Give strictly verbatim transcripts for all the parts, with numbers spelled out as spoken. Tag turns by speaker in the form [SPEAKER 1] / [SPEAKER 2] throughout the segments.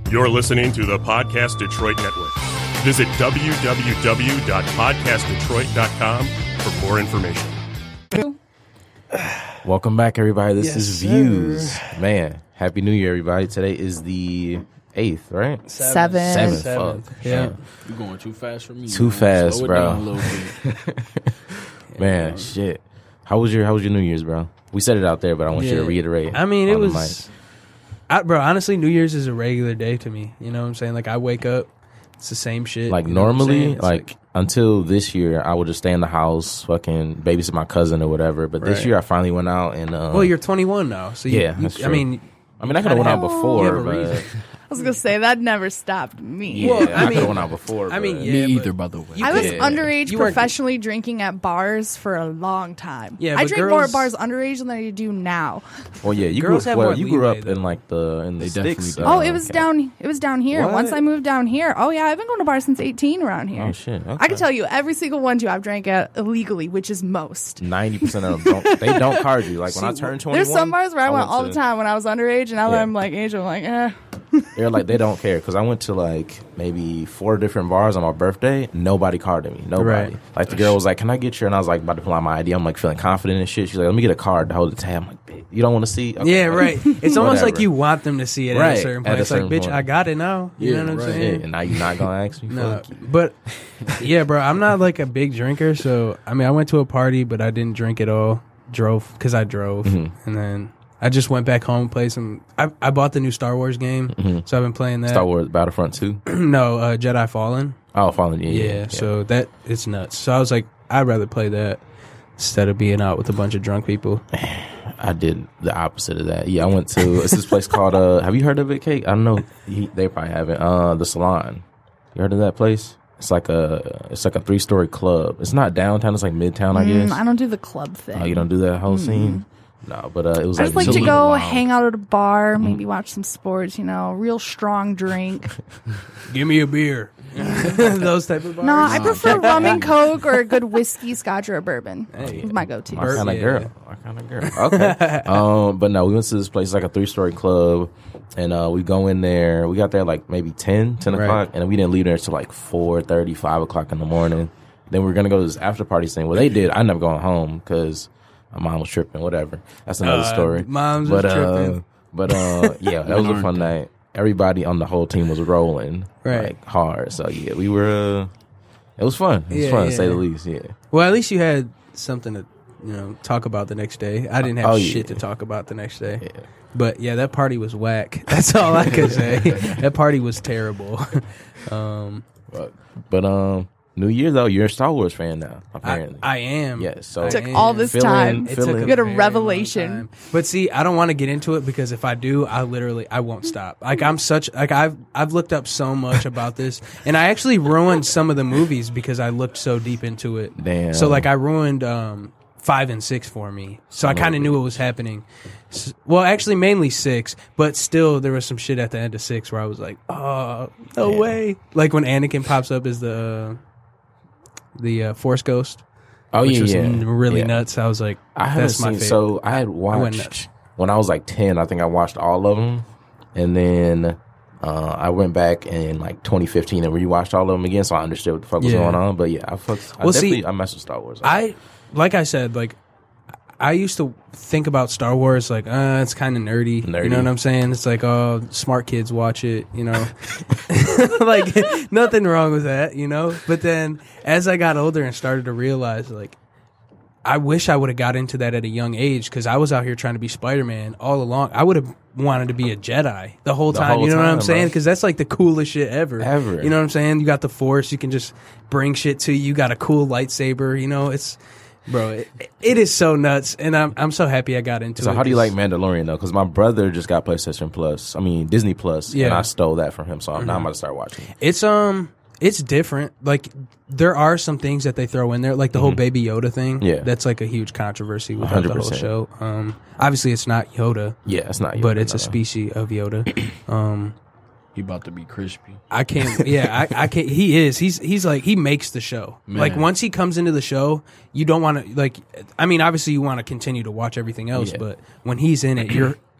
[SPEAKER 1] You're listening to the Podcast Detroit Network. Visit w w w dot podcast detroit dot com for more information.
[SPEAKER 2] Welcome back, everybody. This
[SPEAKER 3] yes,
[SPEAKER 2] is
[SPEAKER 3] sir.
[SPEAKER 2] Views. Man, Happy New Year, everybody. Today is the eighth, right?
[SPEAKER 4] Seven.
[SPEAKER 2] Seventh.
[SPEAKER 3] Seventh.
[SPEAKER 2] Fuck.
[SPEAKER 3] Yeah.
[SPEAKER 5] You're going too fast for me.
[SPEAKER 2] Too
[SPEAKER 5] man.
[SPEAKER 2] fast,
[SPEAKER 5] Slow it
[SPEAKER 2] bro.
[SPEAKER 5] down a little bit.
[SPEAKER 2] Man, shit. How was your How was your New Year's, bro? We said it out there, but I want you
[SPEAKER 3] Yeah.
[SPEAKER 2] to reiterate.
[SPEAKER 3] I mean, it
[SPEAKER 2] on the
[SPEAKER 3] was, I, bro. Honestly, New Year's is a regular day to me. You know what I'm saying? Like I wake up, it's the same shit.
[SPEAKER 2] Like
[SPEAKER 3] you know what I'm
[SPEAKER 2] normally,
[SPEAKER 3] saying? It's
[SPEAKER 2] like, until this year, I would just stay in the house, fucking babysit my cousin or whatever. But this
[SPEAKER 3] Right.
[SPEAKER 2] year, I finally went out and. Um,
[SPEAKER 3] well, you're twenty-one now, so you,
[SPEAKER 2] Yeah,
[SPEAKER 3] you,
[SPEAKER 2] that's
[SPEAKER 3] I
[SPEAKER 2] true.
[SPEAKER 3] mean,
[SPEAKER 2] I mean, I could have went out
[SPEAKER 3] you
[SPEAKER 2] before,
[SPEAKER 3] have a
[SPEAKER 2] but
[SPEAKER 3] reason.
[SPEAKER 4] I was gonna say that never stopped me.
[SPEAKER 2] yeah,
[SPEAKER 3] Well, I
[SPEAKER 2] I, could
[SPEAKER 3] mean-
[SPEAKER 2] have went out before.
[SPEAKER 3] I mean,
[SPEAKER 2] but-
[SPEAKER 3] yeah.
[SPEAKER 5] Me
[SPEAKER 3] but
[SPEAKER 5] either, by the way.
[SPEAKER 3] you
[SPEAKER 4] I was
[SPEAKER 2] Yeah.
[SPEAKER 4] underage
[SPEAKER 3] You weren't-
[SPEAKER 4] professionally drinking at bars for a long time.
[SPEAKER 3] Yeah,
[SPEAKER 4] I
[SPEAKER 3] but
[SPEAKER 4] drink more at
[SPEAKER 3] girls-
[SPEAKER 4] bars underage than I do now.
[SPEAKER 2] Well, yeah, you
[SPEAKER 3] Girls
[SPEAKER 2] grew
[SPEAKER 3] have
[SPEAKER 2] up. Well,
[SPEAKER 3] more
[SPEAKER 2] you grew
[SPEAKER 3] leeway,
[SPEAKER 2] up in
[SPEAKER 3] though.
[SPEAKER 2] like the in the
[SPEAKER 5] They
[SPEAKER 2] sticks.
[SPEAKER 5] definitely do.
[SPEAKER 4] Oh, it was
[SPEAKER 2] okay.
[SPEAKER 4] down. It was down here.
[SPEAKER 2] What?
[SPEAKER 4] Once I moved down here. Oh yeah, I've been going to bars since eighteen around here.
[SPEAKER 2] Oh shit! Okay.
[SPEAKER 4] I can tell you every single one too. I've drank at illegally, which is most.
[SPEAKER 2] Ninety percent of them don't. They don't card you. Like when I turned twenty-one,
[SPEAKER 4] There's some bars where I, went all
[SPEAKER 2] to-
[SPEAKER 4] the time when I was underage, and now that
[SPEAKER 2] Yeah.
[SPEAKER 4] I'm like age, I'm like, eh.
[SPEAKER 2] They're like they don't care because I went to like maybe four different bars on my birthday. Nobody carded me. Nobody.
[SPEAKER 3] Right.
[SPEAKER 2] Like the girl was like, "Can I get your?" And I was like about to pull out my I D. I'm like feeling confident and shit. She's like, "Let me get a card to hold the tab." I'm like, "Bitch, you don't want to see?" Okay.
[SPEAKER 3] Yeah, right. It's almost like
[SPEAKER 2] Whatever.
[SPEAKER 3] you want them to see it at
[SPEAKER 2] Right,
[SPEAKER 3] a certain
[SPEAKER 2] at a
[SPEAKER 3] place.
[SPEAKER 2] certain
[SPEAKER 3] Like, bitch,
[SPEAKER 2] point.
[SPEAKER 3] I got it now. You
[SPEAKER 5] Yeah,
[SPEAKER 3] know what I'm
[SPEAKER 5] right.
[SPEAKER 3] saying?
[SPEAKER 2] Yeah, and now you're not gonna ask me.
[SPEAKER 3] No,
[SPEAKER 2] Fuck you.
[SPEAKER 3] but yeah, bro, I'm not like a big drinker, so I mean, I went to a party, but I didn't drink at all. Drove because I drove,
[SPEAKER 2] Mhm.
[SPEAKER 3] and then I just went back home, played some. I I bought the new Star Wars game,
[SPEAKER 2] Mhm.
[SPEAKER 3] so I've been playing that.
[SPEAKER 2] Star Wars Battlefront two.
[SPEAKER 3] no, uh, Jedi Fallen.
[SPEAKER 2] Oh, Fallen. Yeah,
[SPEAKER 3] Yeah,
[SPEAKER 2] yeah, yeah.
[SPEAKER 3] so that it's nuts. So I was like, I'd rather play that instead of being out with a bunch of drunk people.
[SPEAKER 2] I did the opposite of that. Yeah, I went to it's this place called uh have you heard of it, Kate? I don't know. He, they probably haven't. Uh the Salon. You heard of that place? It's like a it's like a three story club. It's not downtown, it's like midtown, I guess.
[SPEAKER 4] Mm, I don't do the club thing.
[SPEAKER 2] Oh, you don't do that whole scene? No, but uh it was
[SPEAKER 4] I
[SPEAKER 2] like
[SPEAKER 4] just like
[SPEAKER 2] it's
[SPEAKER 4] to
[SPEAKER 2] a
[SPEAKER 4] go
[SPEAKER 2] little wild.
[SPEAKER 4] hang out at a bar, maybe watch some sports. You know, real strong drink.
[SPEAKER 3] Give me a beer. Those type of bars.
[SPEAKER 4] No, I prefer rum and coke or a good whiskey, scotch, or a bourbon.
[SPEAKER 3] Hey.
[SPEAKER 4] It's my go-to.
[SPEAKER 2] My kind of
[SPEAKER 3] Yeah.
[SPEAKER 2] girl. My kind of girl. Okay. um, but no, we went to this place, like a three story club, and uh, we go in there. We got there like maybe ten, ten
[SPEAKER 3] Right.
[SPEAKER 2] o'clock, and we didn't leave there until like four thirty, five o'clock in the morning. Then we were gonna go to this after party thing. Well, they did. I ended up going home because my mom was tripping. Whatever. That's another
[SPEAKER 3] Uh,
[SPEAKER 2] story.
[SPEAKER 3] moms was
[SPEAKER 2] but, uh,
[SPEAKER 3] tripping.
[SPEAKER 2] But uh, yeah, that was a
[SPEAKER 5] Aren't
[SPEAKER 2] fun
[SPEAKER 5] they?
[SPEAKER 2] night. Everybody on the whole team was rolling,
[SPEAKER 3] Right.
[SPEAKER 2] like hard. So yeah, we were. Uh, it was fun. It was
[SPEAKER 3] Yeah,
[SPEAKER 2] fun to
[SPEAKER 3] yeah.
[SPEAKER 2] say the least. Yeah.
[SPEAKER 3] Well, at least you had something to, you know, talk about the next day. I didn't have
[SPEAKER 2] Oh, yeah.
[SPEAKER 3] shit to talk about the next day.
[SPEAKER 2] Yeah.
[SPEAKER 3] But yeah, that party was whack. That's all I could say. That party was terrible. um,
[SPEAKER 2] But, but um, New Year though, you're a Star Wars fan now.
[SPEAKER 3] I,
[SPEAKER 2] Apparently,
[SPEAKER 3] I am.
[SPEAKER 2] yes. So
[SPEAKER 4] It took
[SPEAKER 3] I
[SPEAKER 4] all
[SPEAKER 3] am.
[SPEAKER 4] this
[SPEAKER 2] Fill in-
[SPEAKER 4] time.
[SPEAKER 2] It
[SPEAKER 3] It took
[SPEAKER 2] took
[SPEAKER 3] a
[SPEAKER 4] You had a
[SPEAKER 3] very long
[SPEAKER 4] revelation.
[SPEAKER 3] time. But see, I don't want to get into it because if I do, I literally I won't stop. Like I'm such like I've I've looked up so much about this, and I actually ruined some of the movies because I looked so deep into it.
[SPEAKER 2] Damn.
[SPEAKER 3] So like I ruined um, five and six for me. So I kind of knew what was happening. S- Well, actually, mainly six, but still there was some shit at the end of six where I was like, oh no
[SPEAKER 2] Damn.
[SPEAKER 3] way! Like when Anakin pops up as the uh, the uh, Force Ghost.
[SPEAKER 2] oh
[SPEAKER 3] which
[SPEAKER 2] yeah,
[SPEAKER 3] was
[SPEAKER 2] yeah,
[SPEAKER 3] really
[SPEAKER 2] yeah.
[SPEAKER 3] nuts. I was like,
[SPEAKER 2] I haven't
[SPEAKER 3] that's my
[SPEAKER 2] seen.
[SPEAKER 3] favorite.
[SPEAKER 2] So I had
[SPEAKER 3] went
[SPEAKER 2] watched
[SPEAKER 3] nuts.
[SPEAKER 2] when I was like ten. I think I watched all of them, and then uh, I went back in like twenty fifteen and rewatched all of them again, so I understood what the fuck was
[SPEAKER 3] Yeah.
[SPEAKER 2] going on. But yeah, I fucked. I
[SPEAKER 3] Well, see,
[SPEAKER 2] definitely I messed with Star Wars.
[SPEAKER 3] I like I said, like I used to think about Star Wars like, uh, it's kind of nerdy.
[SPEAKER 2] Nerdy.
[SPEAKER 3] You know what I'm saying? It's like, oh, smart kids watch it. You know, like nothing wrong with that. You know, but then as I got older and started to realize, like, I wish I would have got into that at a young age because I was out here trying to be Spider-Man all along. I would have wanted to be a Jedi the whole
[SPEAKER 2] The
[SPEAKER 3] time.
[SPEAKER 2] whole
[SPEAKER 3] you know what I'm
[SPEAKER 2] time,
[SPEAKER 3] saying?
[SPEAKER 2] bro.
[SPEAKER 3] Because that's like the coolest shit ever.
[SPEAKER 2] Ever.
[SPEAKER 3] You know what I'm saying? You got the Force. You can just bring shit to you. You got a cool lightsaber. You know, it's bro. It, it is so nuts, and I'm I'm so happy I got into it.
[SPEAKER 2] so how do you like
[SPEAKER 3] 'cause-
[SPEAKER 2] Mandalorian though? Because my brother just got PlayStation Plus. I mean Disney Plus, and
[SPEAKER 3] Yeah.
[SPEAKER 2] I stole that from him. So I'm now I'm about to start watching. it.
[SPEAKER 3] It's um, it's different. Like there are some things that they throw in there, like the whole Baby Yoda thing.
[SPEAKER 2] Mm-hmm. Yeah.
[SPEAKER 3] that's like a huge controversy with the whole
[SPEAKER 2] one hundred percent.
[SPEAKER 3] show. Um, obviously it's not Yoda,
[SPEAKER 2] Yeah, it's not.
[SPEAKER 3] but
[SPEAKER 2] Yoda,
[SPEAKER 3] it's a
[SPEAKER 2] no.
[SPEAKER 3] species of Yoda. Um,
[SPEAKER 5] He about to be crispy.
[SPEAKER 3] I can't. Yeah, I, I can't. He is. He's. He's like he makes the show.
[SPEAKER 5] Man.
[SPEAKER 3] Like once he comes into the show, you don't want to like. I mean, obviously you want to continue to watch everything else,
[SPEAKER 2] Yeah.
[SPEAKER 3] but when he's in it, you're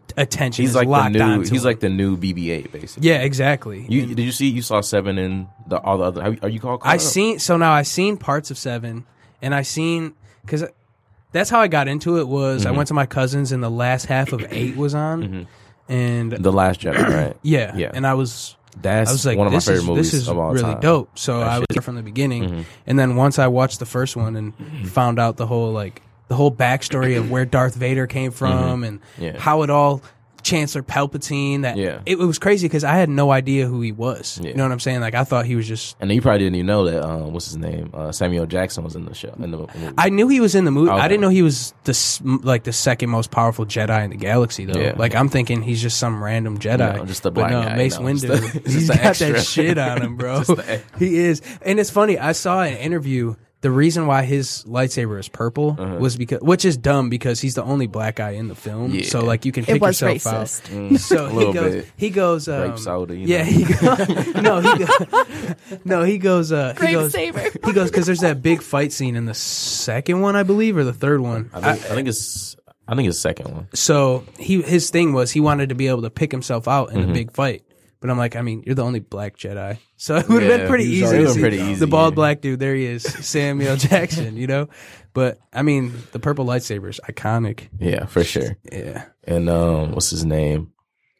[SPEAKER 3] attention
[SPEAKER 2] He's
[SPEAKER 3] is
[SPEAKER 2] like the
[SPEAKER 3] locked
[SPEAKER 2] new.
[SPEAKER 3] on to
[SPEAKER 2] He's
[SPEAKER 3] him.
[SPEAKER 2] like the new B B eight, basically.
[SPEAKER 3] Yeah, exactly.
[SPEAKER 2] You
[SPEAKER 3] And
[SPEAKER 2] did you see? You saw Seven and the all the other. Are you called?
[SPEAKER 3] I seen so now I seen parts of Seven, and I seen because that's how I got into it. Was
[SPEAKER 2] Mm-hmm.
[SPEAKER 3] I went to my cousin's and the last half of Eight was on, and
[SPEAKER 2] The Last Jedi, right?
[SPEAKER 3] yeah,
[SPEAKER 2] Yeah.
[SPEAKER 3] and I was
[SPEAKER 2] That's
[SPEAKER 3] I was like,
[SPEAKER 2] one of my
[SPEAKER 3] this
[SPEAKER 2] favorite
[SPEAKER 3] is,
[SPEAKER 2] movies
[SPEAKER 3] this is
[SPEAKER 2] of all
[SPEAKER 3] really
[SPEAKER 2] time.
[SPEAKER 3] dope. So
[SPEAKER 2] That
[SPEAKER 3] I was
[SPEAKER 2] shit-
[SPEAKER 3] there from the beginning, and then once I watched the first one and found out the whole like the whole backstory of where Darth Vader came from and
[SPEAKER 2] Yeah.
[SPEAKER 3] how it all Chancellor Palpatine. That
[SPEAKER 2] Yeah.
[SPEAKER 3] it, it was crazy because I had no idea who he was.
[SPEAKER 2] Yeah.
[SPEAKER 3] You know what I'm saying? Like I thought he was just.
[SPEAKER 2] And then you probably didn't even know that. Um, what's his name? Uh, Samuel Jackson was in the show. In the movie.
[SPEAKER 3] I knew he was in the movie.
[SPEAKER 2] Okay.
[SPEAKER 3] I didn't know he was the s- like the second most powerful Jedi in the galaxy, though.
[SPEAKER 2] Yeah.
[SPEAKER 3] Like I'm thinking he's just some random Jedi.
[SPEAKER 2] No, just a
[SPEAKER 3] but
[SPEAKER 2] black
[SPEAKER 3] no,
[SPEAKER 2] guy,
[SPEAKER 3] Mace
[SPEAKER 2] you know,
[SPEAKER 3] Windu.
[SPEAKER 2] just the-
[SPEAKER 3] He's
[SPEAKER 2] just the
[SPEAKER 3] got
[SPEAKER 2] extra.
[SPEAKER 3] that shit on him, bro.
[SPEAKER 2] Just the extra.
[SPEAKER 3] He is, and it's funny. I saw an interview. The reason why his lightsaber is purple was because, which is dumb because he's the only black guy in the film.
[SPEAKER 2] Uh-huh. Yeah.
[SPEAKER 3] So like you can pick
[SPEAKER 4] It was
[SPEAKER 3] yourself
[SPEAKER 4] racist.
[SPEAKER 3] out. So
[SPEAKER 2] a
[SPEAKER 3] he
[SPEAKER 2] little
[SPEAKER 3] goes.
[SPEAKER 2] bit.
[SPEAKER 3] He goes. Um,
[SPEAKER 2] Grape soda, you
[SPEAKER 3] yeah.
[SPEAKER 2] know.
[SPEAKER 3] He goes, no. He goes. No. He goes. Uh, he
[SPEAKER 4] Grape
[SPEAKER 3] goes.
[SPEAKER 4] saber.
[SPEAKER 3] He goes because there's that big fight scene in the second one, I believe, or the third one.
[SPEAKER 2] I think, I, think it's. I think it's the second one.
[SPEAKER 3] So he his thing was he wanted to be able to pick himself out in
[SPEAKER 2] Mm-hmm.
[SPEAKER 3] a big fight. But I'm like, I mean, you're the only black Jedi, so it would have been
[SPEAKER 2] Yeah,
[SPEAKER 3] pretty
[SPEAKER 2] he's
[SPEAKER 3] easy
[SPEAKER 2] already
[SPEAKER 3] to
[SPEAKER 2] been
[SPEAKER 3] see
[SPEAKER 2] pretty easy,
[SPEAKER 3] the bald
[SPEAKER 2] yeah.
[SPEAKER 3] black dude. There he is, Samuel Jackson. You know, but I mean, the purple lightsaber is iconic.
[SPEAKER 2] Yeah, for sure.
[SPEAKER 3] Yeah,
[SPEAKER 2] And um, what's his name?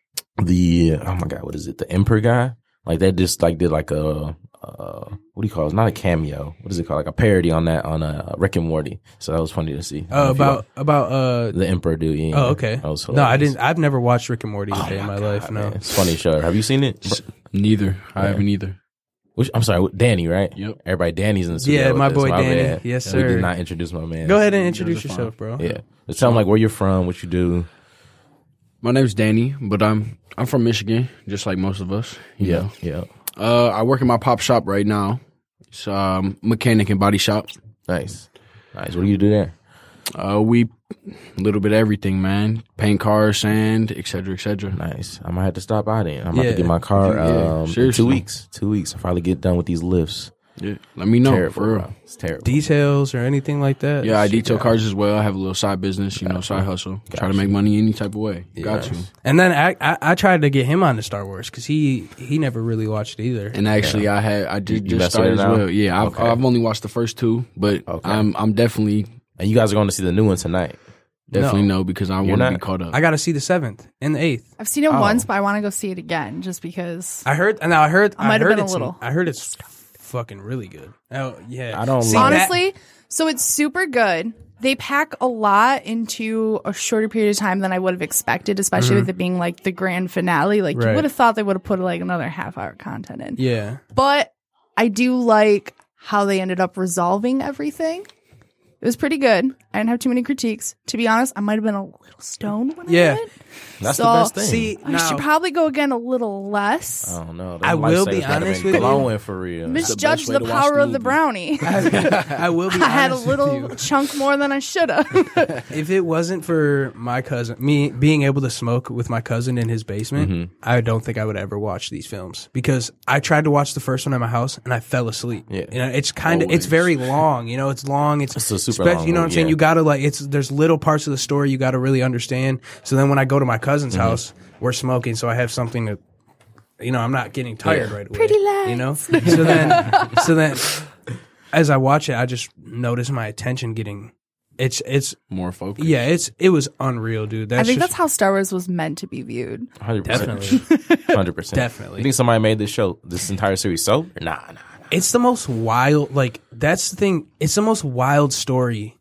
[SPEAKER 2] The oh my god, what is it? The Emperor guy? Like they just like did like a uh, what do you call it? It's not a cameo. What is it called? Like a parody on that on uh, Rick and Morty. So that was funny to see. I don't know
[SPEAKER 3] uh,
[SPEAKER 2] if you
[SPEAKER 3] about about uh.
[SPEAKER 2] the Emperor dude. Yeah,
[SPEAKER 3] Oh, okay.
[SPEAKER 2] That was
[SPEAKER 3] No, I
[SPEAKER 2] hilarious.
[SPEAKER 3] didn't. I've never watched Rick and Morty a
[SPEAKER 2] Oh
[SPEAKER 3] day in my
[SPEAKER 2] God,
[SPEAKER 3] life. No.
[SPEAKER 2] man. It's a funny show. Have you seen it?
[SPEAKER 5] Neither. I
[SPEAKER 2] Yeah.
[SPEAKER 5] haven't either.
[SPEAKER 2] Which, I'm sorry, Danny, right?
[SPEAKER 5] Yep.
[SPEAKER 2] Everybody, Danny's in the studio.
[SPEAKER 3] Yeah,
[SPEAKER 2] with
[SPEAKER 3] my
[SPEAKER 2] us.
[SPEAKER 3] boy Danny.
[SPEAKER 2] bad.
[SPEAKER 3] Yes,
[SPEAKER 2] We
[SPEAKER 3] sir.
[SPEAKER 2] did not introduce my man.
[SPEAKER 3] Go ahead and
[SPEAKER 5] You
[SPEAKER 3] introduce
[SPEAKER 5] guys are
[SPEAKER 3] yourself, bro.
[SPEAKER 2] Yeah, just tell him like where you're from, what you do.
[SPEAKER 5] My name's Danny, but I'm I'm from Michigan, just like most of us. You
[SPEAKER 2] Yeah,
[SPEAKER 5] know.
[SPEAKER 2] yeah.
[SPEAKER 5] Uh, I work in my pop shop right now. It's um mechanic and body shop.
[SPEAKER 2] Nice, nice. What do you do there?
[SPEAKER 5] Uh, we a little bit of everything, man. Paint cars, sand, et cetera, et cetera.
[SPEAKER 2] Nice. I might have to stop by then. I'm about
[SPEAKER 3] Yeah.
[SPEAKER 2] to get my car.
[SPEAKER 5] Yeah,
[SPEAKER 2] Um, in
[SPEAKER 5] seriously.
[SPEAKER 2] two weeks. Two weeks. I'll probably get done with these lifts.
[SPEAKER 5] Yeah. Let me know,
[SPEAKER 2] terrible,
[SPEAKER 5] for real.
[SPEAKER 2] bro. It's terrible.
[SPEAKER 3] Details or anything like that.
[SPEAKER 5] Yeah, I
[SPEAKER 3] Shit,
[SPEAKER 5] detail
[SPEAKER 3] yeah.
[SPEAKER 5] cars as well. I have a little side business, you know, side hustle. Try to make money any type of way. Got you.
[SPEAKER 3] And then I, I I tried to get him on to Star Wars because he he never really watched it either.
[SPEAKER 5] And actually, I had I
[SPEAKER 2] You-
[SPEAKER 5] did
[SPEAKER 2] you
[SPEAKER 5] just
[SPEAKER 2] messing with
[SPEAKER 5] started
[SPEAKER 2] it
[SPEAKER 5] as
[SPEAKER 2] now?
[SPEAKER 5] well. Yeah, I've,
[SPEAKER 2] Okay.
[SPEAKER 5] I've only watched the first two, but
[SPEAKER 2] Okay.
[SPEAKER 5] I'm I'm definitely
[SPEAKER 2] And you guys are going to see the new one tonight.
[SPEAKER 5] definitely
[SPEAKER 3] No.
[SPEAKER 5] know because I
[SPEAKER 2] You're
[SPEAKER 5] want to be
[SPEAKER 2] not-
[SPEAKER 5] caught up.
[SPEAKER 3] I got to see the seventh and the eighth.
[SPEAKER 4] I've seen it
[SPEAKER 2] Oh.
[SPEAKER 4] once, but I want to go see it again just because.
[SPEAKER 3] I heard. Now I heard.
[SPEAKER 4] I might have
[SPEAKER 3] heard
[SPEAKER 4] been a
[SPEAKER 3] it's,
[SPEAKER 4] little.
[SPEAKER 3] I heard it's fucking really good. Oh yeah.
[SPEAKER 2] I don't
[SPEAKER 3] See,
[SPEAKER 2] like-
[SPEAKER 3] that-
[SPEAKER 4] Honestly, so it's super good. They pack a lot into a shorter period of time than I would have expected, especially with it being like the grand finale. Like
[SPEAKER 3] Mm-hmm. Right.
[SPEAKER 4] you would have thought they would have put like another half hour content in.
[SPEAKER 3] Yeah.
[SPEAKER 4] But I do like how they ended up resolving everything. It was pretty good. I didn't have too many critiques. To be honest, I might have been a little stoned when
[SPEAKER 3] Yeah.
[SPEAKER 4] I went.
[SPEAKER 2] That's
[SPEAKER 4] So-
[SPEAKER 2] the best thing.
[SPEAKER 3] See,
[SPEAKER 4] I
[SPEAKER 3] now
[SPEAKER 4] should probably go again a little less.
[SPEAKER 2] I don't know.
[SPEAKER 3] I will be honest with you.
[SPEAKER 2] glowing for real.
[SPEAKER 4] Misjudged
[SPEAKER 5] way
[SPEAKER 4] the
[SPEAKER 5] to watch
[SPEAKER 4] power
[SPEAKER 5] the
[SPEAKER 4] of the
[SPEAKER 5] movie.
[SPEAKER 4] brownie.
[SPEAKER 3] I will be.
[SPEAKER 4] I had a
[SPEAKER 3] honest with
[SPEAKER 4] little
[SPEAKER 3] you.
[SPEAKER 4] chunk more than I should have.
[SPEAKER 3] If it wasn't for my cousin, me being able to smoke with my cousin in his basement,
[SPEAKER 2] Mm-hmm.
[SPEAKER 3] I don't think I would ever watch these films because I tried to watch the first one at my house and I fell asleep.
[SPEAKER 2] Yeah.
[SPEAKER 3] You know, it's kind of it's
[SPEAKER 5] Always.
[SPEAKER 3] very long. You know, it's long. It's,
[SPEAKER 2] It's a super
[SPEAKER 3] spec-
[SPEAKER 2] long
[SPEAKER 3] You know what I'm
[SPEAKER 2] movie,
[SPEAKER 3] saying?
[SPEAKER 2] yeah.
[SPEAKER 3] You gotta like it's there's little parts of the story you gotta really understand. So then when I go to my cousin's
[SPEAKER 2] Mm-hmm.
[SPEAKER 3] house, we're smoking, so I have something to. You know, I'm not getting tired
[SPEAKER 2] Yeah.
[SPEAKER 3] right away.
[SPEAKER 4] Pretty lights.
[SPEAKER 3] You know, so then, so then, as I watch it, I just notice my attention getting. It's it's
[SPEAKER 5] More focus.
[SPEAKER 3] yeah, it's it was unreal, dude. That's
[SPEAKER 4] I think
[SPEAKER 3] just,
[SPEAKER 4] that's how Star Wars was meant to be viewed.
[SPEAKER 2] one hundred percent.
[SPEAKER 3] definitely.
[SPEAKER 2] one hundred percent.
[SPEAKER 3] Definitely.
[SPEAKER 2] You think somebody made this show, this entire series sober? Nah, nah, nah.
[SPEAKER 3] It's the most wild. Like that's the thing. It's the most wild story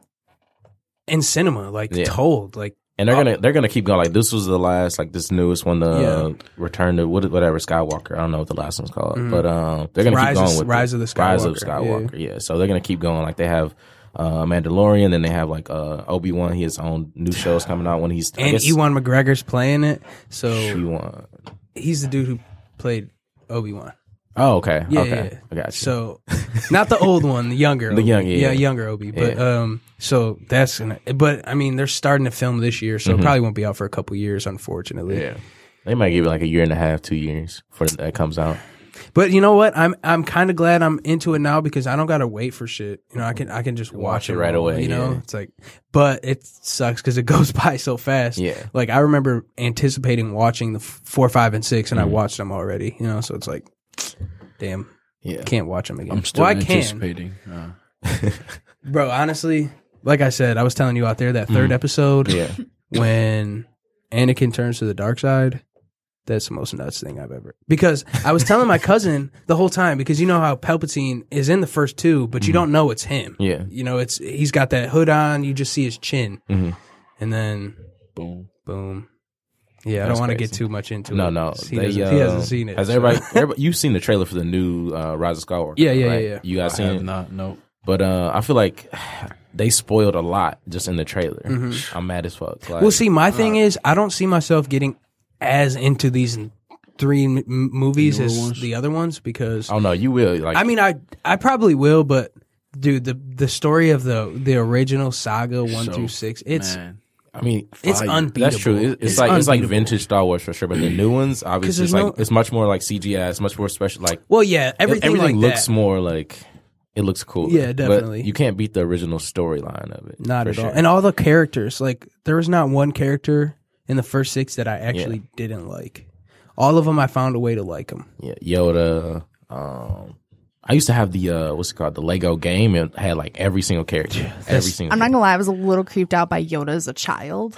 [SPEAKER 3] in cinema. Like
[SPEAKER 2] Yeah.
[SPEAKER 3] told. Like
[SPEAKER 2] And they're gonna they're gonna keep going. Like this was the last, like this newest one, the
[SPEAKER 3] Yeah.
[SPEAKER 2] Return to what, whatever Skywalker. I don't know what the last one's called, but um, they're gonna
[SPEAKER 3] Rise
[SPEAKER 2] keep
[SPEAKER 3] of-
[SPEAKER 2] going with
[SPEAKER 3] Rise
[SPEAKER 2] it.
[SPEAKER 3] of the
[SPEAKER 2] Rise of
[SPEAKER 3] Skywalker,
[SPEAKER 2] Skywalker. Yeah. So they're gonna keep going. Like they have uh, Mandalorian, then they have like uh, Obi Wan. He has his own new shows coming out when he's I
[SPEAKER 3] and
[SPEAKER 2] guess
[SPEAKER 3] Ewan McGregor's playing it. So
[SPEAKER 2] Ewan.
[SPEAKER 3] he's the dude who played Obi Wan.
[SPEAKER 2] Oh, okay.
[SPEAKER 3] Yeah,
[SPEAKER 2] okay.
[SPEAKER 3] yeah.
[SPEAKER 2] I got you.
[SPEAKER 3] So, not the old one, the younger,
[SPEAKER 2] The
[SPEAKER 3] Obi.
[SPEAKER 2] young- yeah,
[SPEAKER 3] yeah,
[SPEAKER 2] yeah.
[SPEAKER 3] younger Obi. But
[SPEAKER 2] Yeah.
[SPEAKER 3] um, so that's gonna. But I mean, they're starting to film this year, so it probably won't be out for a couple years, unfortunately.
[SPEAKER 2] Mm-hmm. yeah, they might give it like a year and a half, two years for that comes out.
[SPEAKER 3] But you know what? I'm I'm kind of glad I'm into it now because I don't gotta wait for shit. You know, I can I can just watch,
[SPEAKER 2] Watch it
[SPEAKER 3] it
[SPEAKER 2] right
[SPEAKER 3] all,
[SPEAKER 2] away,
[SPEAKER 3] You know,
[SPEAKER 2] yeah.
[SPEAKER 3] it's like, but it sucks because it goes by so fast.
[SPEAKER 2] Yeah.
[SPEAKER 3] Like I remember anticipating watching the f- four, five, and six, and
[SPEAKER 2] Mm-hmm.
[SPEAKER 3] I watched them already. You know, so it's like, damn,
[SPEAKER 2] Yeah.
[SPEAKER 3] can't watch them again.
[SPEAKER 5] I'm still
[SPEAKER 3] well, I can,
[SPEAKER 5] anticipating. Uh,
[SPEAKER 3] bro. Honestly, like I said, I was telling you out there that third episode
[SPEAKER 2] Mm-hmm. Yeah.
[SPEAKER 3] when Anakin turns to the dark side. That's the most nuts thing I've ever. Because I was telling my cousin the whole time, because you know how Palpatine is in the first two, but you don't know it's him.
[SPEAKER 2] Yeah.
[SPEAKER 3] You know, it's he's got that hood on. You just see his chin,
[SPEAKER 2] Mhm.
[SPEAKER 3] and then
[SPEAKER 5] boom.
[SPEAKER 3] boom. Yeah, I
[SPEAKER 2] That's
[SPEAKER 3] don't want to get
[SPEAKER 2] crazy.
[SPEAKER 3] too much into
[SPEAKER 2] No,
[SPEAKER 3] it.
[SPEAKER 2] no.
[SPEAKER 3] He,
[SPEAKER 2] they,
[SPEAKER 3] doesn't,
[SPEAKER 2] uh,
[SPEAKER 3] he hasn't seen it.
[SPEAKER 2] Has
[SPEAKER 3] so-
[SPEAKER 2] everybody, everybody? You've seen the trailer for the new uh, Rise of Skywalker?
[SPEAKER 3] Yeah, yeah,
[SPEAKER 2] right?
[SPEAKER 3] yeah, yeah.
[SPEAKER 2] You guys
[SPEAKER 5] I
[SPEAKER 2] seen
[SPEAKER 5] have
[SPEAKER 2] it?
[SPEAKER 5] not. No.
[SPEAKER 2] But uh, I feel like they spoiled a lot just in the trailer. I'm mad as fuck. Like,
[SPEAKER 3] Mm-hmm. Well, see, my thing is, I don't see myself getting as into these three m- movies
[SPEAKER 5] The newer
[SPEAKER 3] as
[SPEAKER 5] ones?
[SPEAKER 3] the other ones because
[SPEAKER 2] oh no, you will. Like,
[SPEAKER 3] I mean, I I probably will, but dude, the the story of the the original saga one
[SPEAKER 5] So,
[SPEAKER 3] through six, it's
[SPEAKER 5] Man.
[SPEAKER 2] I mean,
[SPEAKER 3] it's
[SPEAKER 5] fire.
[SPEAKER 3] unbeatable.
[SPEAKER 2] that's true. It- It's,
[SPEAKER 3] It's
[SPEAKER 2] like it's like
[SPEAKER 3] unbeatable.
[SPEAKER 2] vintage Star Wars for sure. But the new ones, obviously, it's
[SPEAKER 3] there's
[SPEAKER 2] like
[SPEAKER 3] no-
[SPEAKER 2] it's much more like C G I. It's much more special. Like
[SPEAKER 3] Well, yeah, everything,
[SPEAKER 2] everything
[SPEAKER 3] like
[SPEAKER 2] looks
[SPEAKER 3] that.
[SPEAKER 2] more like it looks cool.
[SPEAKER 3] Yeah, definitely.
[SPEAKER 2] But you can't beat the original storyline of it.
[SPEAKER 3] Not
[SPEAKER 2] for
[SPEAKER 3] at
[SPEAKER 2] sure.
[SPEAKER 3] all. And all the characters, like there was not one character in the first six that I actually didn't like. All of them, I found a way to like them.
[SPEAKER 2] Yeah, Yoda. Um, I used to have the uh, what's it called, the Lego game, and had like every single character, every single.
[SPEAKER 4] I'm not gonna lie, I was a little creeped out by Yoda as a child.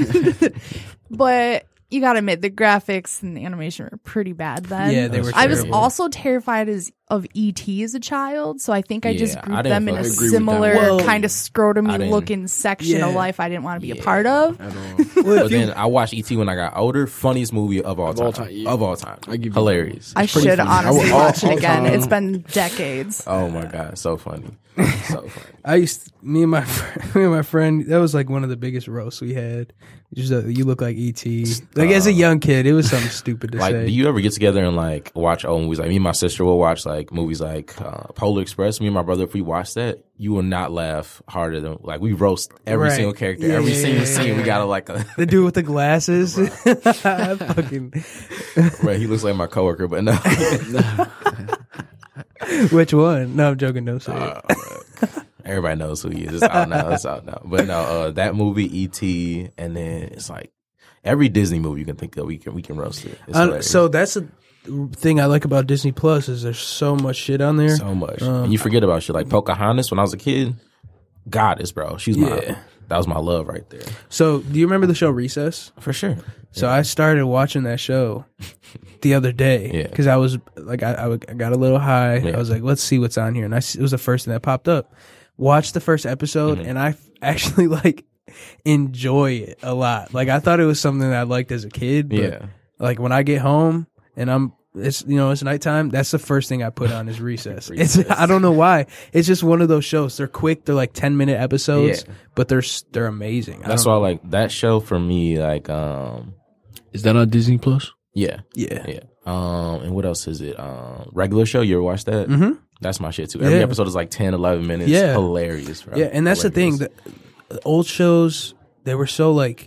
[SPEAKER 4] But you gotta admit, the graphics and the animation were pretty bad then.
[SPEAKER 3] Yeah, they were
[SPEAKER 4] I was
[SPEAKER 3] terrible.
[SPEAKER 4] also terrified as of E T as a child, so I think I just
[SPEAKER 2] Yeah, I
[SPEAKER 4] grouped
[SPEAKER 2] didn't
[SPEAKER 4] them in
[SPEAKER 2] fuck-
[SPEAKER 4] a
[SPEAKER 2] I agree with that.
[SPEAKER 4] similar
[SPEAKER 3] Well,
[SPEAKER 4] kind of
[SPEAKER 2] I
[SPEAKER 4] scrotumy
[SPEAKER 2] didn't-
[SPEAKER 4] looking section
[SPEAKER 3] Yeah.
[SPEAKER 4] of life I didn't want to be a
[SPEAKER 2] Yeah.
[SPEAKER 4] part of.
[SPEAKER 5] At all.
[SPEAKER 2] But then I watched E T when I got older. Funniest movie of all
[SPEAKER 5] Of
[SPEAKER 2] time.
[SPEAKER 5] all time, yeah.
[SPEAKER 2] Of all time.
[SPEAKER 5] I give you
[SPEAKER 2] Hilarious.
[SPEAKER 4] I
[SPEAKER 2] It's pretty
[SPEAKER 4] should
[SPEAKER 2] funny.
[SPEAKER 4] honestly
[SPEAKER 5] I will-
[SPEAKER 4] watch it
[SPEAKER 5] all
[SPEAKER 4] again.
[SPEAKER 5] time.
[SPEAKER 4] It's been decades.
[SPEAKER 2] Oh my god, so funny, so funny.
[SPEAKER 3] I used me and my fr- me and my friend. That was like one of the biggest roasts we had. Just uh, you look like E T. Like as a young kid, it was something stupid to
[SPEAKER 2] Like,
[SPEAKER 3] say.
[SPEAKER 2] do you ever get together and like watch old movies? Like me and my sister will watch like movies like uh, Polar Express. Me and my brother, if we watch that, you will not laugh harder than like we roast every
[SPEAKER 3] Right.
[SPEAKER 2] single character,
[SPEAKER 3] Yeah,
[SPEAKER 2] every
[SPEAKER 3] yeah,
[SPEAKER 2] single
[SPEAKER 3] yeah,
[SPEAKER 2] scene.
[SPEAKER 3] yeah.
[SPEAKER 2] We gotta like a.
[SPEAKER 3] the dude with the glasses. Fucking
[SPEAKER 2] Right, he looks like my coworker, but no.
[SPEAKER 3] which one? No, I'm joking. No, say it.
[SPEAKER 2] Uh, Everybody knows who he is. It's out now. It's out now. But no, uh, that movie E T, and then it's like every Disney movie you can think of, we can we can roast it. It's
[SPEAKER 3] Uh,
[SPEAKER 2] hilarious.
[SPEAKER 3] so that's the thing I like about Disney Plus is there's so much shit on there.
[SPEAKER 2] so much,
[SPEAKER 3] Um,
[SPEAKER 2] and you forget about shit like Pocahontas. When I was a kid, goddess, bro. She's my
[SPEAKER 3] Yeah.
[SPEAKER 2] that was my love right there
[SPEAKER 3] So do you remember the show Recess?
[SPEAKER 2] for sure.
[SPEAKER 3] So I started watching that show the other day
[SPEAKER 2] Yeah.
[SPEAKER 3] because I was like, I, I w- I got a little high.
[SPEAKER 2] Yeah.
[SPEAKER 3] I was like, let's see what's on here, and I s- it was the first thing that popped up. Watched the first episode,
[SPEAKER 2] Mm-hmm.
[SPEAKER 3] and I f- actually like enjoy it a lot. Like I thought it was something that I liked as a kid. But,
[SPEAKER 2] Yeah.
[SPEAKER 3] Like when I get home and I'm. It's you know it's nighttime. That's the first thing I put on is Recess. It's
[SPEAKER 2] Recess.
[SPEAKER 3] I don't know why. It's just one of those shows. They're quick. They're like ten minute episodes,
[SPEAKER 2] Yeah.
[SPEAKER 3] but they're s- they're amazing. I
[SPEAKER 2] That's
[SPEAKER 3] don't
[SPEAKER 2] why I like that show for me. Like, um,
[SPEAKER 5] Is that on Disney Plus?
[SPEAKER 2] yeah,
[SPEAKER 3] Yeah.
[SPEAKER 2] yeah. Um, and what else is it? Um, regular show. You ever watch that?
[SPEAKER 3] Mhm.
[SPEAKER 2] That's my shit too. Every
[SPEAKER 3] Yeah.
[SPEAKER 2] episode is like ten, eleven minutes.
[SPEAKER 3] Yeah.
[SPEAKER 2] Hilarious, bro.
[SPEAKER 3] Yeah, and that's the thing.
[SPEAKER 2] Hilarious.
[SPEAKER 3] The, the old shows, they were so like,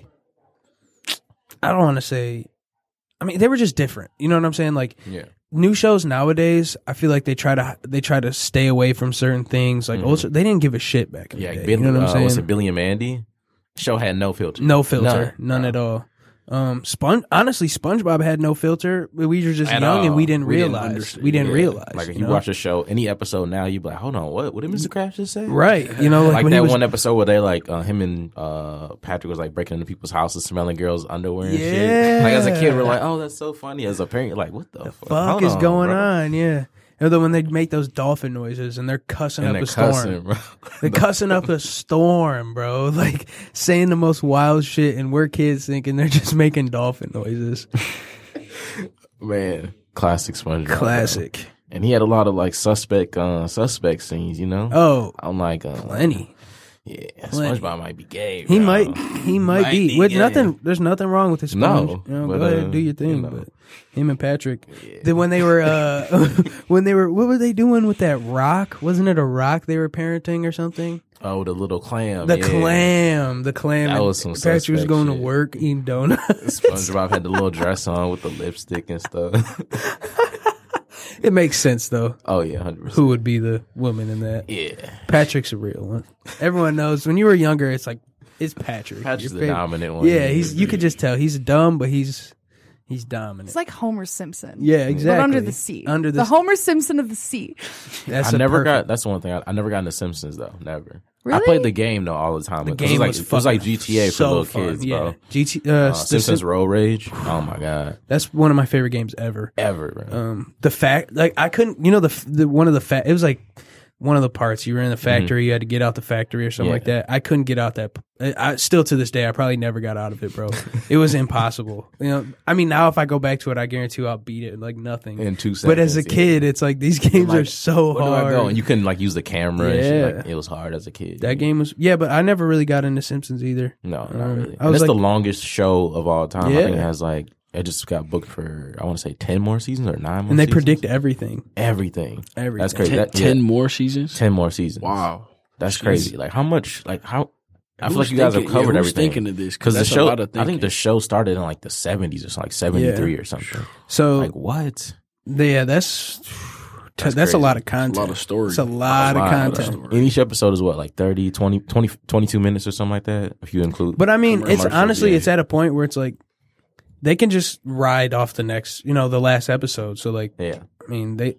[SPEAKER 3] I don't want to say, I mean, they were just different. You know what I'm saying? Like
[SPEAKER 2] Yeah.
[SPEAKER 3] new shows nowadays, I feel like they try to they try to stay away from certain things. Like old, show- they didn't give a shit back in
[SPEAKER 2] Mm-hmm. Yeah,
[SPEAKER 3] the day.
[SPEAKER 2] Billy,
[SPEAKER 3] you know what I'm
[SPEAKER 2] uh,
[SPEAKER 3] saying?
[SPEAKER 2] what's it, Billy and Mandy? Show had no filter.
[SPEAKER 3] No filter,
[SPEAKER 2] None.
[SPEAKER 3] none,
[SPEAKER 2] No.
[SPEAKER 3] at all. Um, Spon- honestly, SpongeBob had no filter. We were just
[SPEAKER 2] At
[SPEAKER 3] young
[SPEAKER 2] all.
[SPEAKER 3] and we didn't
[SPEAKER 2] We didn't
[SPEAKER 3] realize.
[SPEAKER 2] understand.
[SPEAKER 3] we didn't
[SPEAKER 2] Yeah.
[SPEAKER 3] realize.
[SPEAKER 2] Like if
[SPEAKER 3] you
[SPEAKER 2] you
[SPEAKER 3] know?
[SPEAKER 2] watch a show, any episode now, you be like, hold on, what? What did Mister Krabs just say?
[SPEAKER 3] right? You know, like,
[SPEAKER 2] Like
[SPEAKER 3] when he
[SPEAKER 2] that
[SPEAKER 3] was,
[SPEAKER 2] one episode where they like uh, him and uh, Patrick was like breaking into people's houses, smelling girls' underwear and shit. Like as a kid, we're like, oh, that's so funny. As a parent, you're like, what the, fuck,
[SPEAKER 3] fuck
[SPEAKER 2] Hold
[SPEAKER 3] is
[SPEAKER 2] on,
[SPEAKER 3] going
[SPEAKER 2] bro.
[SPEAKER 3] on? Yeah. And then when they make those dolphin noises and they're cussing
[SPEAKER 2] And
[SPEAKER 3] up
[SPEAKER 2] they're
[SPEAKER 3] a storm.
[SPEAKER 2] cussing, bro.
[SPEAKER 3] They're cussing up a storm, bro. Like saying the most wild shit, and we're kids thinking they're just making dolphin noises.
[SPEAKER 2] Man, classic SpongeBob. bro.
[SPEAKER 3] Classic.
[SPEAKER 2] And he had a lot of like suspect, uh, suspect scenes. You know.
[SPEAKER 3] Oh,
[SPEAKER 2] I'm like, uh,
[SPEAKER 3] plenty.
[SPEAKER 2] yeah,
[SPEAKER 3] plenty.
[SPEAKER 2] SpongeBob might be gay.
[SPEAKER 3] He
[SPEAKER 2] bro.
[SPEAKER 3] might, he might,
[SPEAKER 2] Might
[SPEAKER 3] be.
[SPEAKER 2] be
[SPEAKER 3] With
[SPEAKER 2] gay.
[SPEAKER 3] nothing, there's nothing wrong with his sponge.
[SPEAKER 2] No,
[SPEAKER 3] you know,
[SPEAKER 2] but,
[SPEAKER 3] go ahead,
[SPEAKER 2] uh,
[SPEAKER 3] do your thing.
[SPEAKER 2] you know.
[SPEAKER 3] But him and Patrick, then when they were, uh, when they were, what were they doing with that rock? Wasn't it a rock they were parenting or something?
[SPEAKER 2] Oh, the little clam.
[SPEAKER 3] The
[SPEAKER 2] yeah.
[SPEAKER 3] clam, the clam.
[SPEAKER 2] That
[SPEAKER 3] and
[SPEAKER 2] was some
[SPEAKER 3] Patrick was
[SPEAKER 2] suspect
[SPEAKER 3] going
[SPEAKER 2] shit.
[SPEAKER 3] to work eating donuts.
[SPEAKER 2] SpongeBob had the little dress on with the lipstick and stuff.
[SPEAKER 3] It makes sense though.
[SPEAKER 2] Oh yeah, one hundred percent.
[SPEAKER 3] Who would be the woman in that?
[SPEAKER 2] Yeah,
[SPEAKER 3] Patrick's a real one. Everyone knows when you were younger, it's like it's Patrick.
[SPEAKER 2] Patrick's
[SPEAKER 3] Your
[SPEAKER 2] the
[SPEAKER 3] favorite-
[SPEAKER 2] dominant one.
[SPEAKER 3] Yeah, he's. You could just tell he's dumb, but he's he's dominant.
[SPEAKER 4] It's like Homer Simpson.
[SPEAKER 3] yeah, exactly.
[SPEAKER 4] But under the sea.
[SPEAKER 3] Under the,
[SPEAKER 4] the
[SPEAKER 3] sea.
[SPEAKER 4] Homer Simpson of the sea.
[SPEAKER 3] That's
[SPEAKER 2] I
[SPEAKER 3] a
[SPEAKER 2] never
[SPEAKER 3] perfect-
[SPEAKER 2] got. That's the one thing. I, I never got into Simpsons though. Never.
[SPEAKER 4] Really?
[SPEAKER 2] I played the game though all the time.
[SPEAKER 3] The
[SPEAKER 2] It
[SPEAKER 3] game
[SPEAKER 2] was like
[SPEAKER 3] was
[SPEAKER 2] it was like
[SPEAKER 3] fucking
[SPEAKER 2] G T A for
[SPEAKER 3] so
[SPEAKER 2] little
[SPEAKER 3] fun.
[SPEAKER 2] kids,
[SPEAKER 3] yeah.
[SPEAKER 2] bro.
[SPEAKER 3] G T uh,
[SPEAKER 2] Uh,
[SPEAKER 3] the
[SPEAKER 2] Simpsons
[SPEAKER 3] Sim-
[SPEAKER 2] Road Rage. Oh my god,
[SPEAKER 3] That's one of my favorite games ever.
[SPEAKER 2] ever. Bro.
[SPEAKER 3] Um, the fact, like, I couldn't, you know, the the one of the fa- it was like one of the parts you were in the factory, you had to get out the factory or something
[SPEAKER 2] Yeah.
[SPEAKER 3] like that. I couldn't get out that. I, I still to this day, I probably never got out of it, bro. It was impossible. You know, I mean, now if I go back to it, I guarantee you I'll beat it like nothing.
[SPEAKER 2] In two
[SPEAKER 3] But as a
[SPEAKER 2] seconds, yeah.
[SPEAKER 3] kid, it's like these games
[SPEAKER 2] Like,
[SPEAKER 3] are so
[SPEAKER 2] Where do
[SPEAKER 3] hard.
[SPEAKER 2] I go? And you couldn't like use the camera. And shit.
[SPEAKER 3] Yeah.
[SPEAKER 2] Like, it was hard as a kid.
[SPEAKER 3] That game was yeah, but I never really got into Simpsons either.
[SPEAKER 2] No, not
[SPEAKER 3] Um,
[SPEAKER 2] really.
[SPEAKER 3] I
[SPEAKER 2] And
[SPEAKER 3] was
[SPEAKER 2] it's the
[SPEAKER 3] like-
[SPEAKER 2] longest show of all time. I
[SPEAKER 3] Yeah.
[SPEAKER 2] think it has like it just got booked for I want to say ten more seasons or nine more.
[SPEAKER 3] And they
[SPEAKER 2] seasons.
[SPEAKER 3] predict everything.
[SPEAKER 2] everything.
[SPEAKER 3] Everything.
[SPEAKER 2] That's crazy.
[SPEAKER 5] Ten,
[SPEAKER 2] That,
[SPEAKER 5] ten
[SPEAKER 2] yeah,
[SPEAKER 5] more seasons.
[SPEAKER 2] ten more seasons.
[SPEAKER 5] Wow,
[SPEAKER 2] That's
[SPEAKER 5] Jeez.
[SPEAKER 2] crazy. Like how much? Like how? I feel
[SPEAKER 5] Who's
[SPEAKER 2] like you guys
[SPEAKER 5] thinking-
[SPEAKER 2] have covered
[SPEAKER 5] yeah, who's
[SPEAKER 2] everything.
[SPEAKER 5] thinking of this?
[SPEAKER 2] Because the
[SPEAKER 5] that's
[SPEAKER 2] show,
[SPEAKER 5] a lot of
[SPEAKER 2] I think
[SPEAKER 5] thinking.
[SPEAKER 2] the show started in like the seventies or something, like seventy-three or something.
[SPEAKER 3] So
[SPEAKER 2] Like what?
[SPEAKER 3] yeah, that's that's,
[SPEAKER 2] That's
[SPEAKER 3] a lot
[SPEAKER 2] crazy.
[SPEAKER 3] of content.
[SPEAKER 5] a lot of story.
[SPEAKER 3] It's a lot
[SPEAKER 2] A
[SPEAKER 3] of
[SPEAKER 2] lot,
[SPEAKER 3] content.
[SPEAKER 5] story.
[SPEAKER 2] And each episode is what, like thirty, twenty, twenty, twenty-two minutes or something like that, if you include.
[SPEAKER 3] But I mean, it's
[SPEAKER 2] commercials,
[SPEAKER 3] honestly,
[SPEAKER 2] yeah.
[SPEAKER 3] it's at a point where it's like they can just ride off the next, you know, the last episode. So like,
[SPEAKER 2] Yeah.
[SPEAKER 3] I mean, they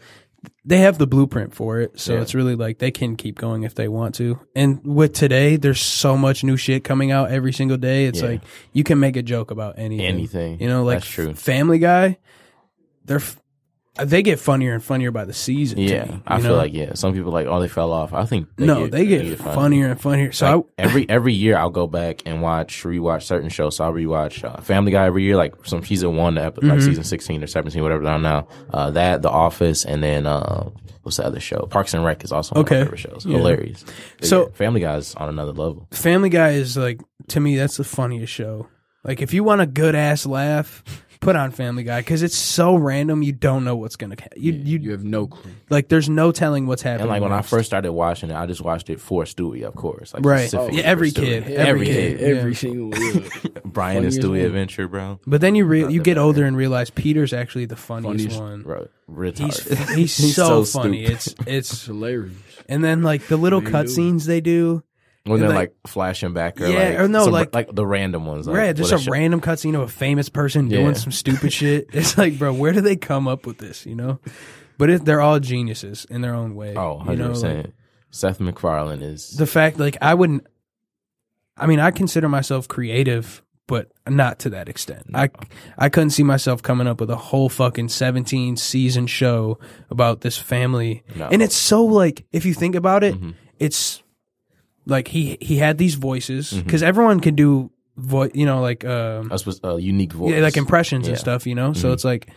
[SPEAKER 3] they have the blueprint for it, so
[SPEAKER 2] Yeah.
[SPEAKER 3] it's really like they can keep going if they want to. And with today, there's so much new shit coming out every single day. It's
[SPEAKER 2] Yeah.
[SPEAKER 3] like you can make a joke about anything.
[SPEAKER 2] Anything.
[SPEAKER 3] You know, like
[SPEAKER 2] That's true.
[SPEAKER 3] Family Guy, they're f- they get funnier and funnier by the season. to
[SPEAKER 2] Yeah.
[SPEAKER 3] me,
[SPEAKER 2] I
[SPEAKER 3] you
[SPEAKER 2] feel
[SPEAKER 3] know?
[SPEAKER 2] like, yeah, some people like, oh, they fell off. I think they
[SPEAKER 3] no,
[SPEAKER 2] get,
[SPEAKER 3] they get
[SPEAKER 2] funny.
[SPEAKER 3] funnier and funnier. So
[SPEAKER 2] Like,
[SPEAKER 3] I,
[SPEAKER 2] every every year I'll go back and watch rewatch certain shows. So I'll rewatch uh, Family Guy every year, like from season one to epi-
[SPEAKER 3] Mm-hmm.
[SPEAKER 2] like season sixteen or seventeen, whatever they're on now. Uh, that, The Office, and then uh, what's the other show? Parks and Rec is also one
[SPEAKER 3] Okay.
[SPEAKER 2] of my favorite shows.
[SPEAKER 3] Yeah.
[SPEAKER 2] Hilarious. But
[SPEAKER 3] So-
[SPEAKER 2] yeah, Family Guy is on another level.
[SPEAKER 3] Family Guy is like, to me, that's the funniest show. Like, if you want a good ass laugh, put on Family Guy because it's so random. You don't know what's gonna. Ha- you you
[SPEAKER 5] You have no clue.
[SPEAKER 3] like. There's no telling what's happening.
[SPEAKER 2] And like when I
[SPEAKER 3] next.
[SPEAKER 2] first started watching it, I just watched it for Stewie, of course. Like
[SPEAKER 3] Right.
[SPEAKER 2] specifically
[SPEAKER 3] Yeah, every
[SPEAKER 2] for Stewie.
[SPEAKER 3] kid.
[SPEAKER 2] Every,
[SPEAKER 3] Every
[SPEAKER 2] kid.
[SPEAKER 3] kid.
[SPEAKER 5] Every
[SPEAKER 3] Yeah.
[SPEAKER 5] single year.
[SPEAKER 2] Brian and
[SPEAKER 5] Funniest
[SPEAKER 2] Stewie
[SPEAKER 5] one.
[SPEAKER 2] adventure, bro.
[SPEAKER 3] but then you re- you
[SPEAKER 2] Nothing
[SPEAKER 3] get
[SPEAKER 2] better.
[SPEAKER 3] older and realize Peter's actually the funniest,
[SPEAKER 5] Funniest.
[SPEAKER 3] one.
[SPEAKER 2] Bro,
[SPEAKER 3] He's
[SPEAKER 2] retarded.
[SPEAKER 3] he's,
[SPEAKER 2] He's
[SPEAKER 3] so,
[SPEAKER 2] so
[SPEAKER 3] funny.
[SPEAKER 2] stupid.
[SPEAKER 3] It's
[SPEAKER 5] It's
[SPEAKER 3] it's
[SPEAKER 5] hilarious.
[SPEAKER 3] and then like the little
[SPEAKER 5] What do you do?
[SPEAKER 3] cutscenes they do.
[SPEAKER 2] When
[SPEAKER 3] And,
[SPEAKER 2] they're
[SPEAKER 3] like-
[SPEAKER 2] like, flashing back, or
[SPEAKER 3] Yeah,
[SPEAKER 2] like,
[SPEAKER 3] or no,
[SPEAKER 2] some-
[SPEAKER 3] like-
[SPEAKER 2] like the random ones, like,
[SPEAKER 3] Right, just
[SPEAKER 2] what
[SPEAKER 3] a
[SPEAKER 2] show-
[SPEAKER 3] random cutscene of a famous person doing
[SPEAKER 2] Yeah.
[SPEAKER 3] some stupid shit. It's like, bro, where do they come up with this? You know, but it, they're all geniuses in their own way.
[SPEAKER 2] Oh,
[SPEAKER 3] you know,
[SPEAKER 2] one hundred percent.
[SPEAKER 3] like,
[SPEAKER 2] Seth MacFarlane is
[SPEAKER 3] the fact, like, I wouldn't. I mean, I consider myself creative, but not to that extent. I I couldn't see myself coming up with a whole fucking seventeen season show about this family,
[SPEAKER 2] No.
[SPEAKER 3] and it's so like, if you think about it,
[SPEAKER 2] Mhm.
[SPEAKER 3] it's like he he had these voices
[SPEAKER 2] Mm-hmm.
[SPEAKER 3] because everyone can do voice, you know, like um,
[SPEAKER 2] a, spe- a unique voice.
[SPEAKER 3] yeah, like impressions and
[SPEAKER 2] Yeah.
[SPEAKER 3] stuff, you know. So
[SPEAKER 2] Mhm.
[SPEAKER 3] it's like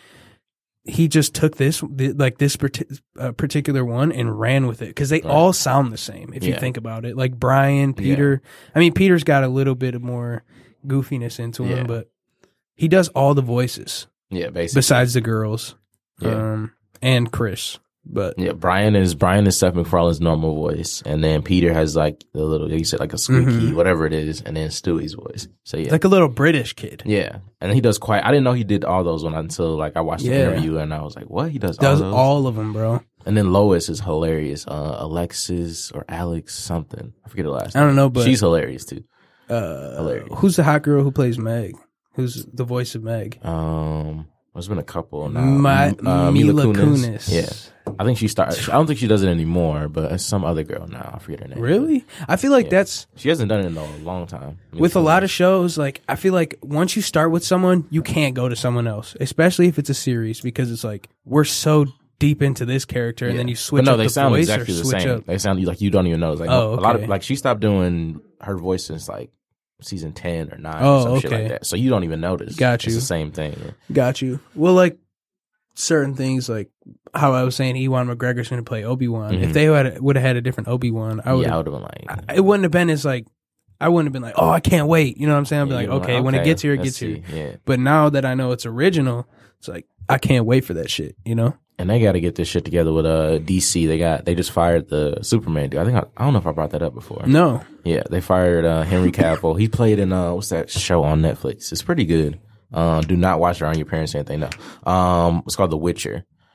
[SPEAKER 3] he just took this, th- like this parti- uh, particular one, and ran with it because they
[SPEAKER 2] Right.
[SPEAKER 3] all sound the same if you
[SPEAKER 2] Yeah.
[SPEAKER 3] think about it. Like Brian, Peter. I mean, Peter's got a little bit of more goofiness into him,
[SPEAKER 2] Yeah.
[SPEAKER 3] but he does all the voices
[SPEAKER 2] Yeah, basically.
[SPEAKER 3] besides the girls,
[SPEAKER 2] Yeah.
[SPEAKER 3] um, and Chris. But
[SPEAKER 2] Yeah, Brian is Brian is Seth MacFarlane's normal voice, and then Peter has like the little, you said, like a squeaky,
[SPEAKER 3] Mhm.
[SPEAKER 2] whatever it is, and then Stewie's voice. So yeah,
[SPEAKER 3] like a little British kid.
[SPEAKER 2] yeah, and he does quite. I didn't know he did all those one until like I watched the
[SPEAKER 3] Yeah.
[SPEAKER 2] interview, and I was like, what? He does,
[SPEAKER 3] Does
[SPEAKER 2] all those?
[SPEAKER 3] all of them, bro.
[SPEAKER 2] And then Lois is hilarious. Uh, Alexis or Alex something. I forget the last.
[SPEAKER 3] I don't
[SPEAKER 2] name.
[SPEAKER 3] know, but
[SPEAKER 2] she's hilarious too.
[SPEAKER 3] uh,
[SPEAKER 2] hilarious.
[SPEAKER 3] who's the hot girl who plays Meg? Who's the voice of Meg?
[SPEAKER 2] Um, there's been a couple now.
[SPEAKER 3] Ma-
[SPEAKER 2] M- uh,
[SPEAKER 3] Mila
[SPEAKER 2] Mila
[SPEAKER 3] Kunis.
[SPEAKER 2] Kunis. Yeah, I think she started. I don't think she does it anymore, but it's some other girl now. I forget her name.
[SPEAKER 3] Really? I feel like
[SPEAKER 2] Yeah.
[SPEAKER 3] that's
[SPEAKER 2] She hasn't done it in a long time. Mila
[SPEAKER 3] with a lot
[SPEAKER 2] Kunis.
[SPEAKER 3] of shows. Like, I feel like once you start with someone, you can't go to someone else, especially if it's a series, because it's like we're so deep into this character, and
[SPEAKER 2] Yeah.
[SPEAKER 3] then you switch
[SPEAKER 2] But no,
[SPEAKER 3] up
[SPEAKER 2] they
[SPEAKER 3] the
[SPEAKER 2] sound
[SPEAKER 3] voice
[SPEAKER 2] exactly
[SPEAKER 3] or
[SPEAKER 2] the
[SPEAKER 3] switch
[SPEAKER 2] same.
[SPEAKER 3] up.
[SPEAKER 2] They sound like you don't even know. It's like
[SPEAKER 3] Oh,
[SPEAKER 2] a lot
[SPEAKER 3] okay.
[SPEAKER 2] of like she stopped doing her voice since like season ten or nine
[SPEAKER 3] Oh,
[SPEAKER 2] or some shit
[SPEAKER 3] okay.
[SPEAKER 2] like that. So you don't even notice.
[SPEAKER 3] Got
[SPEAKER 2] It's
[SPEAKER 3] you.
[SPEAKER 2] the same thing.
[SPEAKER 3] Got you. Well, like certain things, like how I was saying, Ewan McGregor's going to play Obi Wan. If
[SPEAKER 2] Mhm.
[SPEAKER 3] they had would have had a different Obi Wan, I would.
[SPEAKER 2] yeah, I would have been like,
[SPEAKER 3] I- It wouldn't have been as like. I wouldn't have been like, oh, I can't wait. You know what I'm saying? I'd be
[SPEAKER 2] yeah,
[SPEAKER 3] like,
[SPEAKER 2] you'd have
[SPEAKER 3] okay,
[SPEAKER 2] been
[SPEAKER 3] when it
[SPEAKER 2] okay,
[SPEAKER 3] gets here, it
[SPEAKER 2] let's
[SPEAKER 3] gets here.
[SPEAKER 2] see. Yeah.
[SPEAKER 3] But now that I know it's original, it's like I can't wait for that shit. You know?
[SPEAKER 2] And they got to get this shit together with uh D C. They got they just fired the Superman dude. I think I, I don't know if I brought that up before.
[SPEAKER 3] No.
[SPEAKER 2] Yeah, they fired uh, Henry Cavill. He played in uh what's that show on Netflix? It's pretty good. Uh, do not watch it around your parents or anything. No. Um, it's called The Witcher.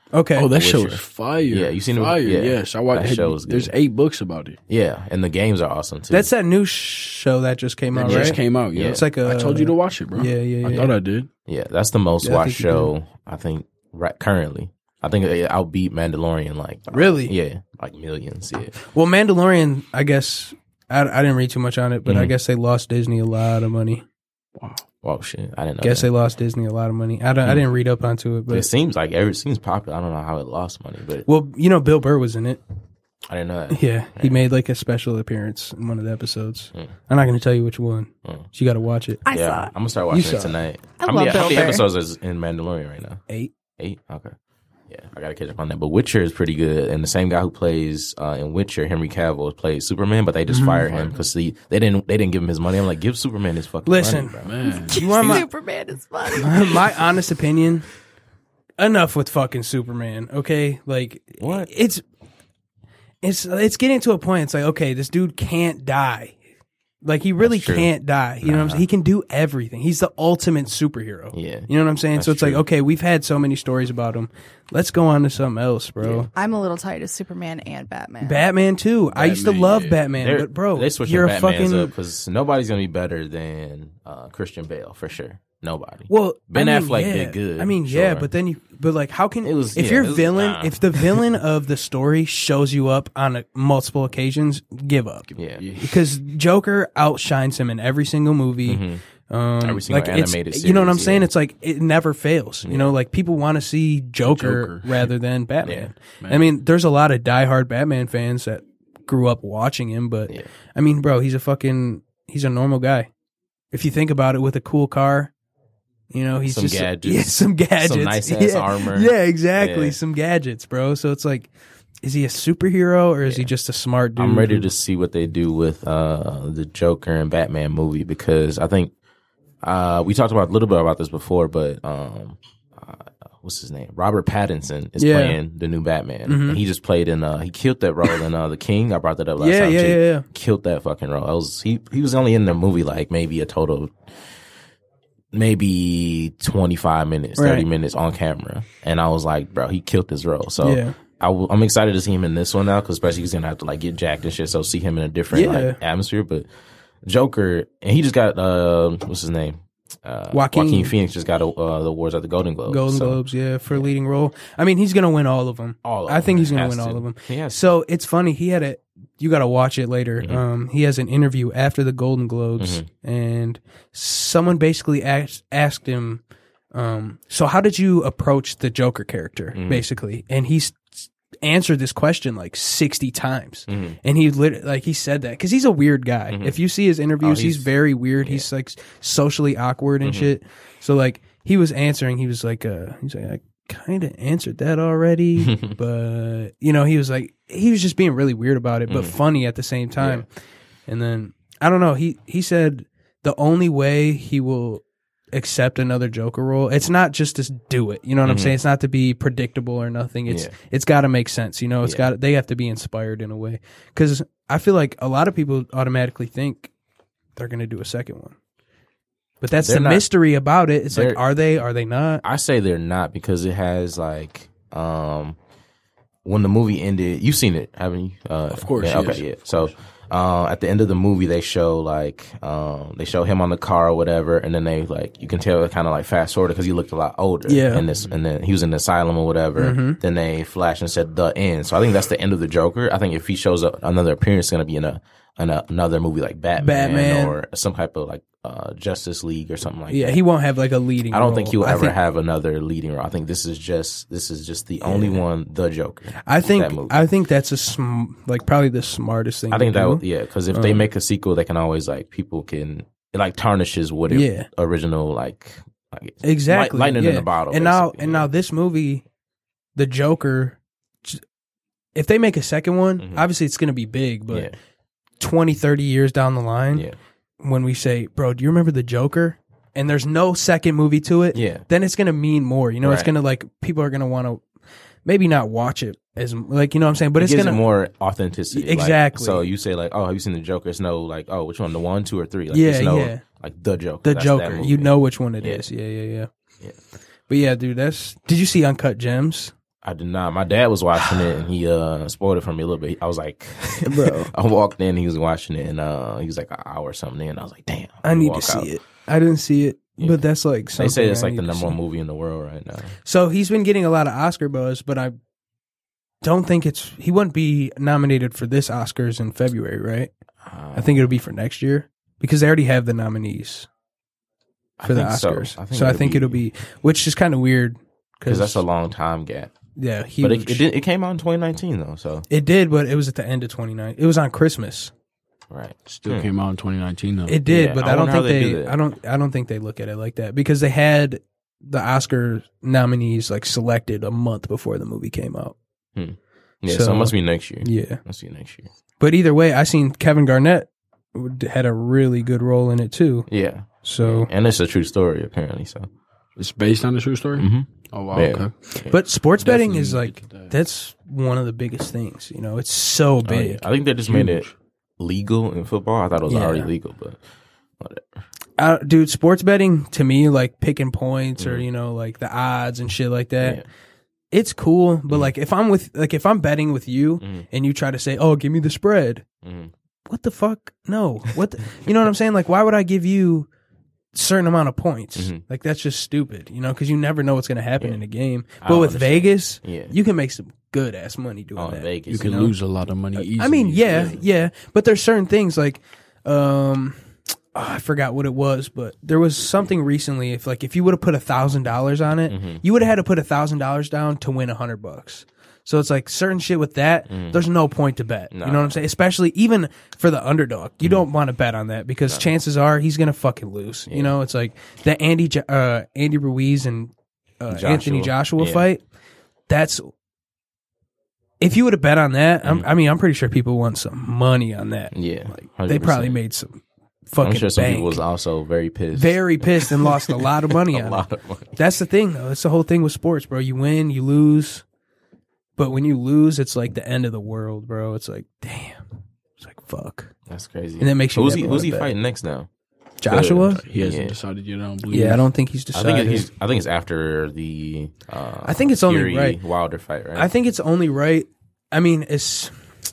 [SPEAKER 3] Okay.
[SPEAKER 5] Oh, that
[SPEAKER 2] The
[SPEAKER 5] show
[SPEAKER 2] Witcher.
[SPEAKER 5] is fire.
[SPEAKER 2] Yeah, you seen it?
[SPEAKER 5] fire.
[SPEAKER 2] Yeah.
[SPEAKER 5] Yes, I watched.
[SPEAKER 2] That show is
[SPEAKER 5] There's
[SPEAKER 2] good.
[SPEAKER 5] eight books about it.
[SPEAKER 2] Yeah, and the games are awesome too.
[SPEAKER 3] That's that new show that just came
[SPEAKER 5] It
[SPEAKER 3] out,
[SPEAKER 5] just
[SPEAKER 3] right?
[SPEAKER 5] came out. Yeah,
[SPEAKER 2] Yeah.
[SPEAKER 3] It's like a-
[SPEAKER 5] I told you to watch it, bro.
[SPEAKER 3] Yeah, yeah,
[SPEAKER 5] I
[SPEAKER 3] yeah.
[SPEAKER 5] thought I did.
[SPEAKER 2] yeah, that's the most
[SPEAKER 3] Yeah, I
[SPEAKER 2] watched
[SPEAKER 3] think you
[SPEAKER 2] show I think right currently. I think it outbeat Mandalorian like
[SPEAKER 3] Really?
[SPEAKER 2] yeah, like millions. Yeah,
[SPEAKER 3] Well, Mandalorian, I guess I, I didn't read too much on it, but I
[SPEAKER 2] Mhm.
[SPEAKER 3] guess they lost Disney a lot of money.
[SPEAKER 5] Wow.
[SPEAKER 2] oh shit, I didn't know.
[SPEAKER 3] Guess
[SPEAKER 2] that.
[SPEAKER 3] they lost Disney a lot of money. I don't. I didn't read up onto it,
[SPEAKER 2] It
[SPEAKER 3] but
[SPEAKER 2] seems like every, it seems popular. I don't know how it lost money, but
[SPEAKER 3] well, you know, Bill Burr was in it.
[SPEAKER 2] I didn't know that.
[SPEAKER 3] Yeah, he made like a special appearance in one of the episodes.
[SPEAKER 2] Mm.
[SPEAKER 3] I'm not going to tell you which one.
[SPEAKER 2] Mm.
[SPEAKER 3] So you got to watch it.
[SPEAKER 4] I
[SPEAKER 2] yeah,
[SPEAKER 4] saw it.
[SPEAKER 2] I'm gonna start
[SPEAKER 3] You
[SPEAKER 2] watching
[SPEAKER 3] saw
[SPEAKER 2] it
[SPEAKER 3] it.
[SPEAKER 2] tonight.
[SPEAKER 4] I
[SPEAKER 2] how
[SPEAKER 4] love
[SPEAKER 2] many, how
[SPEAKER 4] Bill
[SPEAKER 2] many
[SPEAKER 4] Burr.
[SPEAKER 2] episodes is in Mandalorian right now?
[SPEAKER 3] Eight.
[SPEAKER 2] Eight. Okay. Yeah, I gotta catch up on that. But Witcher is pretty good, and the same guy who plays uh, in Witcher, Henry Cavill, plays Superman, but they just fired him because they didn't they didn't give him his money. I'm like, give Superman his fucking
[SPEAKER 3] Listen.
[SPEAKER 2] money, bro.
[SPEAKER 5] Man,
[SPEAKER 3] You want my
[SPEAKER 4] Superman is funny.
[SPEAKER 3] my honest opinion? Enough with fucking Superman. Okay, like
[SPEAKER 2] What?
[SPEAKER 3] It's it's it's getting to a point. It's like, okay, this dude can't die. Like he really
[SPEAKER 2] That's true.
[SPEAKER 3] can't die. You know what I'm saying? He can do everything. He's the ultimate superhero.
[SPEAKER 2] Yeah.
[SPEAKER 3] You know what I'm saying?
[SPEAKER 2] That's
[SPEAKER 3] so it's like,
[SPEAKER 2] true.
[SPEAKER 3] okay, we've had so many stories about him. Let's go on to something else, bro.
[SPEAKER 4] I'm a little tired of Superman and Batman.
[SPEAKER 3] Batman too. I used to
[SPEAKER 5] Batman,
[SPEAKER 3] love
[SPEAKER 5] yeah.
[SPEAKER 3] Batman,
[SPEAKER 2] They're-
[SPEAKER 3] but bro,
[SPEAKER 2] they switching
[SPEAKER 3] you're a
[SPEAKER 2] Batmans
[SPEAKER 3] fucking
[SPEAKER 2] up because nobody's gonna be better than uh, Christian Bale for sure. Nobody.
[SPEAKER 3] well.
[SPEAKER 2] Ben
[SPEAKER 3] I mean,
[SPEAKER 2] Affleck
[SPEAKER 3] yeah.
[SPEAKER 2] did good,
[SPEAKER 3] I mean, yeah,
[SPEAKER 2] sure.
[SPEAKER 3] but then you, but like, how can
[SPEAKER 2] It was-
[SPEAKER 3] if
[SPEAKER 2] yeah,
[SPEAKER 3] your
[SPEAKER 2] it was-
[SPEAKER 3] villain,
[SPEAKER 2] nah.
[SPEAKER 3] if the villain of the story shows you up on a, multiple occasions, give up.
[SPEAKER 2] yeah.
[SPEAKER 3] Because Joker outshines him in every single movie. Um,
[SPEAKER 2] Mm-hmm. Every single
[SPEAKER 3] like it's-
[SPEAKER 2] animated
[SPEAKER 3] you know what I'm
[SPEAKER 2] series,
[SPEAKER 3] saying?
[SPEAKER 2] yeah.
[SPEAKER 3] It's like it never fails. You know, like people want to see Joker,
[SPEAKER 5] Joker.
[SPEAKER 3] rather than Batman.
[SPEAKER 5] man.
[SPEAKER 3] I mean, there's a lot of diehard Batman fans that grew up watching him, but
[SPEAKER 2] Yeah.
[SPEAKER 3] I mean, bro, he's a fucking he's a normal guy. If you think about it, with a cool car, you know, he's
[SPEAKER 2] Some
[SPEAKER 3] just
[SPEAKER 2] gadgets.
[SPEAKER 3] yeah, some gadgets,
[SPEAKER 2] Some nice-ass
[SPEAKER 3] yeah.
[SPEAKER 2] armor.
[SPEAKER 3] Yeah, exactly,
[SPEAKER 2] Yeah.
[SPEAKER 3] some gadgets, bro. So it's like, is he a superhero or is he just a smart dude?
[SPEAKER 2] I'm ready
[SPEAKER 3] who-
[SPEAKER 2] to see what they do with uh, the Joker and Batman movie because I think uh, we talked about a little bit about this before, but um, uh, what's his name? Robert Pattinson is
[SPEAKER 3] Yeah.
[SPEAKER 2] playing the new Batman. And he just played in uh, he killed that role in uh, The King. I brought that up last
[SPEAKER 3] Yeah,
[SPEAKER 2] time.
[SPEAKER 3] yeah,
[SPEAKER 2] too.
[SPEAKER 3] yeah, yeah.
[SPEAKER 2] Killed that fucking role. I was he he was only in the movie like maybe a total of maybe twenty-five minutes, thirty
[SPEAKER 3] Right.
[SPEAKER 2] minutes on camera, and I was like, bro, he killed this role. So.
[SPEAKER 3] Yeah.
[SPEAKER 2] I w- I'm excited to see him in this one now, because especially he's gonna have to like get jacked and shit. So see him in a different
[SPEAKER 3] Yeah.
[SPEAKER 2] like atmosphere. But Joker, and he just got uh, what's his name? Uh,
[SPEAKER 3] Joaquin.
[SPEAKER 2] Phoenix just got uh, the awards at the Golden Globes.
[SPEAKER 3] Golden
[SPEAKER 2] So,
[SPEAKER 3] Globes, yeah, for leading role. I mean, he's gonna win all of them.
[SPEAKER 2] All of
[SPEAKER 3] I think
[SPEAKER 2] them.
[SPEAKER 3] he's gonna
[SPEAKER 2] Has
[SPEAKER 3] win
[SPEAKER 2] to.
[SPEAKER 3] all of them.
[SPEAKER 2] He has to.
[SPEAKER 3] So it's funny. He had a. You got to watch it later.
[SPEAKER 2] Mm-hmm.
[SPEAKER 3] Um, he has an interview after the Golden Globes, and someone basically asked asked him, um, "So how did you approach the Joker character?"
[SPEAKER 2] Mm-hmm.
[SPEAKER 3] Basically, and he's answered this question like sixty times,
[SPEAKER 2] Mm-hmm.
[SPEAKER 3] and he lit like he said that because he's a weird guy. If you see his interviews,
[SPEAKER 2] Oh,
[SPEAKER 3] he's,
[SPEAKER 2] he's-
[SPEAKER 3] very weird. He's like socially awkward and shit. So like he was answering, he was like, uh, he's like, I kind of answered that already, but you know, he was like, he was just being really weird about it, but funny at the same time. And then I don't know, he he said the only way he will accept another Joker role, it's not just to do it. You know what I'm saying? It's not to be predictable or nothing. It's
[SPEAKER 2] Yeah.
[SPEAKER 3] it's got to make sense. You know, it's
[SPEAKER 2] Yeah.
[SPEAKER 3] got they have to be inspired in a way, because I feel like a lot of people automatically think they're going to do a second one. But that's
[SPEAKER 2] They're
[SPEAKER 3] the
[SPEAKER 2] not-
[SPEAKER 3] mystery about it. It's like,
[SPEAKER 2] they're-
[SPEAKER 3] are they? Are they not?
[SPEAKER 2] I say they're not, because it has like um when the movie ended, you've seen it, haven't you? Uh,
[SPEAKER 5] Of course,
[SPEAKER 2] Yeah,
[SPEAKER 5] yes.
[SPEAKER 2] okay, yeah. So uh, at the end of the movie, they show like um they show him on the car or whatever, and then they like you can tell it kind of like fast forward because he looked a lot older.
[SPEAKER 3] Yeah.
[SPEAKER 2] And this and then he was in the asylum or whatever. Then they flash and said the end. So I think that's the end of the Joker. I think if he shows up another appearance, it's gonna be in a, in a another movie like Batman,
[SPEAKER 3] Batman.
[SPEAKER 2] or some type of like uh Justice League or something like
[SPEAKER 3] Yeah,
[SPEAKER 2] that.
[SPEAKER 3] he won't have like a leading.
[SPEAKER 2] I don't
[SPEAKER 3] role.
[SPEAKER 2] think he'll
[SPEAKER 3] I
[SPEAKER 2] ever
[SPEAKER 3] think-
[SPEAKER 2] have another leading role. I think this is just this is just the only one, the Joker.
[SPEAKER 3] I think
[SPEAKER 2] that movie.
[SPEAKER 3] I think that's a sm- like probably the smartest thing.
[SPEAKER 2] I think
[SPEAKER 3] to
[SPEAKER 2] that
[SPEAKER 3] do.
[SPEAKER 2] would, yeah, because if they make a sequel, they can always like people can it like tarnishes what it
[SPEAKER 3] Yeah.
[SPEAKER 2] original like, like
[SPEAKER 3] exactly
[SPEAKER 2] light, lightning
[SPEAKER 3] yeah.
[SPEAKER 2] in the bottle.
[SPEAKER 3] And now
[SPEAKER 2] basically,
[SPEAKER 3] and
[SPEAKER 2] yeah.
[SPEAKER 3] now this movie, the Joker, j- if they make a second one,
[SPEAKER 2] Mhm.
[SPEAKER 3] obviously it's going to be big, but
[SPEAKER 2] yeah,
[SPEAKER 3] twenty, thirty years down the line,
[SPEAKER 2] yeah,
[SPEAKER 3] when we say, bro, do you remember the Joker? And there's no second movie to it,
[SPEAKER 2] yeah,
[SPEAKER 3] then it's going to mean more. You know, it's
[SPEAKER 2] Right.
[SPEAKER 3] going to like, people are going to want to maybe not watch it as, like, you know what I'm saying? But
[SPEAKER 2] it
[SPEAKER 3] it's
[SPEAKER 2] gives
[SPEAKER 3] going
[SPEAKER 2] it
[SPEAKER 3] to,
[SPEAKER 2] more authenticity. Like,
[SPEAKER 3] Exactly.
[SPEAKER 2] so you say like, oh, have you seen the Joker? It's no like, oh, which one? The one, two, or three? Like,
[SPEAKER 3] Yeah,
[SPEAKER 2] it's no,
[SPEAKER 3] yeah.
[SPEAKER 2] like the Joker.
[SPEAKER 3] the
[SPEAKER 2] That's that
[SPEAKER 3] Joker,
[SPEAKER 2] movie.
[SPEAKER 3] you know which one it
[SPEAKER 2] Yeah.
[SPEAKER 3] is. Yeah, yeah, yeah,
[SPEAKER 2] Yeah.
[SPEAKER 3] But yeah, dude, that's, did you see Uncut Gems?
[SPEAKER 2] I did not. My dad was watching it, and he uh, spoiled it for me a little bit. I was like,
[SPEAKER 3] Bro.
[SPEAKER 2] I walked in, he was watching it, and uh, he was like an hour or something in. I was like, damn.
[SPEAKER 3] I need to
[SPEAKER 2] walk
[SPEAKER 3] see
[SPEAKER 2] out.
[SPEAKER 3] it. I didn't see it,
[SPEAKER 2] Yeah.
[SPEAKER 3] but that's like something
[SPEAKER 2] They say it's
[SPEAKER 3] I
[SPEAKER 2] like the
[SPEAKER 3] need to
[SPEAKER 2] number one
[SPEAKER 3] see.
[SPEAKER 2] movie in the world right now.
[SPEAKER 3] So he's been getting a lot of Oscar buzz, but I don't think it's he wouldn't be nominated for this Oscars in February, right?
[SPEAKER 2] Uh,
[SPEAKER 3] I think it'll be for next year because they already have the nominees for
[SPEAKER 2] I
[SPEAKER 3] the
[SPEAKER 2] think so.
[SPEAKER 3] Oscars.
[SPEAKER 2] I
[SPEAKER 3] So,
[SPEAKER 2] think
[SPEAKER 3] I
[SPEAKER 2] it'll
[SPEAKER 3] think
[SPEAKER 2] be-
[SPEAKER 3] it'll be, which is kind of weird
[SPEAKER 2] because that's a long time gap.
[SPEAKER 3] yeah, huge.
[SPEAKER 2] But it, it did. It came out in twenty nineteen though. So
[SPEAKER 3] It did, but it was at the end of twenty nineteen. It was on Christmas.
[SPEAKER 2] right.
[SPEAKER 5] Still
[SPEAKER 2] Hmm.
[SPEAKER 5] came out in twenty nineteen though.
[SPEAKER 3] It did,
[SPEAKER 2] Yeah,
[SPEAKER 3] but
[SPEAKER 2] I
[SPEAKER 3] I, don't
[SPEAKER 2] wonder how
[SPEAKER 3] think
[SPEAKER 2] they
[SPEAKER 3] they.
[SPEAKER 2] do that.
[SPEAKER 3] I don't. I don't think they look at it like that because they had the Oscar nominees like selected a month before the movie came out.
[SPEAKER 2] Yeah. So,
[SPEAKER 3] So-
[SPEAKER 2] it must be next year.
[SPEAKER 3] Yeah,
[SPEAKER 2] Must be next year.
[SPEAKER 3] but either way, I seen Kevin Garnett had a really good role in it too.
[SPEAKER 2] Yeah.
[SPEAKER 3] So,
[SPEAKER 2] And it's a true story apparently. So.
[SPEAKER 5] It's based on a true story.
[SPEAKER 2] Mm-hmm.
[SPEAKER 5] Oh wow.
[SPEAKER 2] Yeah.
[SPEAKER 5] Okay.
[SPEAKER 3] but sports betting
[SPEAKER 5] Definitely
[SPEAKER 3] is
[SPEAKER 5] get
[SPEAKER 3] like
[SPEAKER 5] to that.
[SPEAKER 3] that's one of the biggest things. You know, it's so
[SPEAKER 2] Oh,
[SPEAKER 3] big.
[SPEAKER 2] yeah. I think they just made it
[SPEAKER 5] Huge.
[SPEAKER 2] legal in football. I thought it was
[SPEAKER 3] Yeah.
[SPEAKER 2] already legal, but whatever.
[SPEAKER 3] Uh, dude, sports betting to me, like picking points or you know, like the odds and shit like that.
[SPEAKER 2] Yeah.
[SPEAKER 3] It's cool, but like if I'm with like if I'm betting with you
[SPEAKER 2] Mhm.
[SPEAKER 3] and you try to say, "Oh, give me the spread,"
[SPEAKER 2] Mhm.
[SPEAKER 3] what the fuck? No, what the, you know what I'm saying? Like, why would I give you a certain amount of points?
[SPEAKER 2] Mhm.
[SPEAKER 3] Like that's just stupid, you know, because you never know what's gonna happen
[SPEAKER 2] Yeah.
[SPEAKER 3] in a game.
[SPEAKER 2] I
[SPEAKER 3] But
[SPEAKER 2] don't
[SPEAKER 3] with
[SPEAKER 2] understand.
[SPEAKER 3] Vegas,
[SPEAKER 2] Yeah.
[SPEAKER 3] you can make some good ass money doing
[SPEAKER 2] On
[SPEAKER 3] that.
[SPEAKER 2] Vegas.
[SPEAKER 5] You can
[SPEAKER 3] know?
[SPEAKER 5] lose a lot of money easily.
[SPEAKER 3] I mean, yeah, yeah, but there's certain things like, um, oh, I forgot what it was, but there was something recently. If like if you would have put a thousand dollars on it,
[SPEAKER 2] Mm-hmm.
[SPEAKER 3] you would have had to put a thousand dollars down to win a hundred bucks. So it's like certain shit with that. There's no point to bet. You know what I'm saying? Especially even for the underdog, you don't want to bet on that because chances are he's gonna fucking lose. You know, it's like the Andy Jo- uh, Andy Ruiz and uh,
[SPEAKER 2] Joshua.
[SPEAKER 3] Anthony Joshua
[SPEAKER 2] Yeah.
[SPEAKER 3] fight. That's if you would have bet on that. I'm, I mean, I'm pretty sure people want some money on that.
[SPEAKER 2] Yeah.
[SPEAKER 3] Like,
[SPEAKER 2] one hundred
[SPEAKER 3] they probably
[SPEAKER 2] percent.
[SPEAKER 3] made some fucking
[SPEAKER 2] I'm sure some
[SPEAKER 3] bank.
[SPEAKER 2] people was also very pissed.
[SPEAKER 3] Very pissed and lost a lot of money
[SPEAKER 2] a
[SPEAKER 3] on
[SPEAKER 2] lot
[SPEAKER 3] it.
[SPEAKER 2] of money.
[SPEAKER 3] That's the thing, though. It's the whole thing with sports, bro. You win, you lose, but when you lose, it's like the end of the world, bro. It's like, damn. It's like fuck.
[SPEAKER 2] That's crazy.
[SPEAKER 3] And that makes you
[SPEAKER 2] Who's
[SPEAKER 3] never
[SPEAKER 2] he?
[SPEAKER 3] wanna
[SPEAKER 2] Who's he
[SPEAKER 3] bet.
[SPEAKER 2] fighting next now?
[SPEAKER 3] Joshua?
[SPEAKER 5] He hasn't
[SPEAKER 2] Yeah.
[SPEAKER 5] decided yet. I don't believe.
[SPEAKER 3] Yeah, I don't think he's
[SPEAKER 2] I
[SPEAKER 3] decided.
[SPEAKER 2] think he's. I think it's after the. Uh,
[SPEAKER 3] I think it's only
[SPEAKER 2] Fury
[SPEAKER 3] right.
[SPEAKER 2] Wilder fight, right?
[SPEAKER 3] I think it's only right. I mean, it's.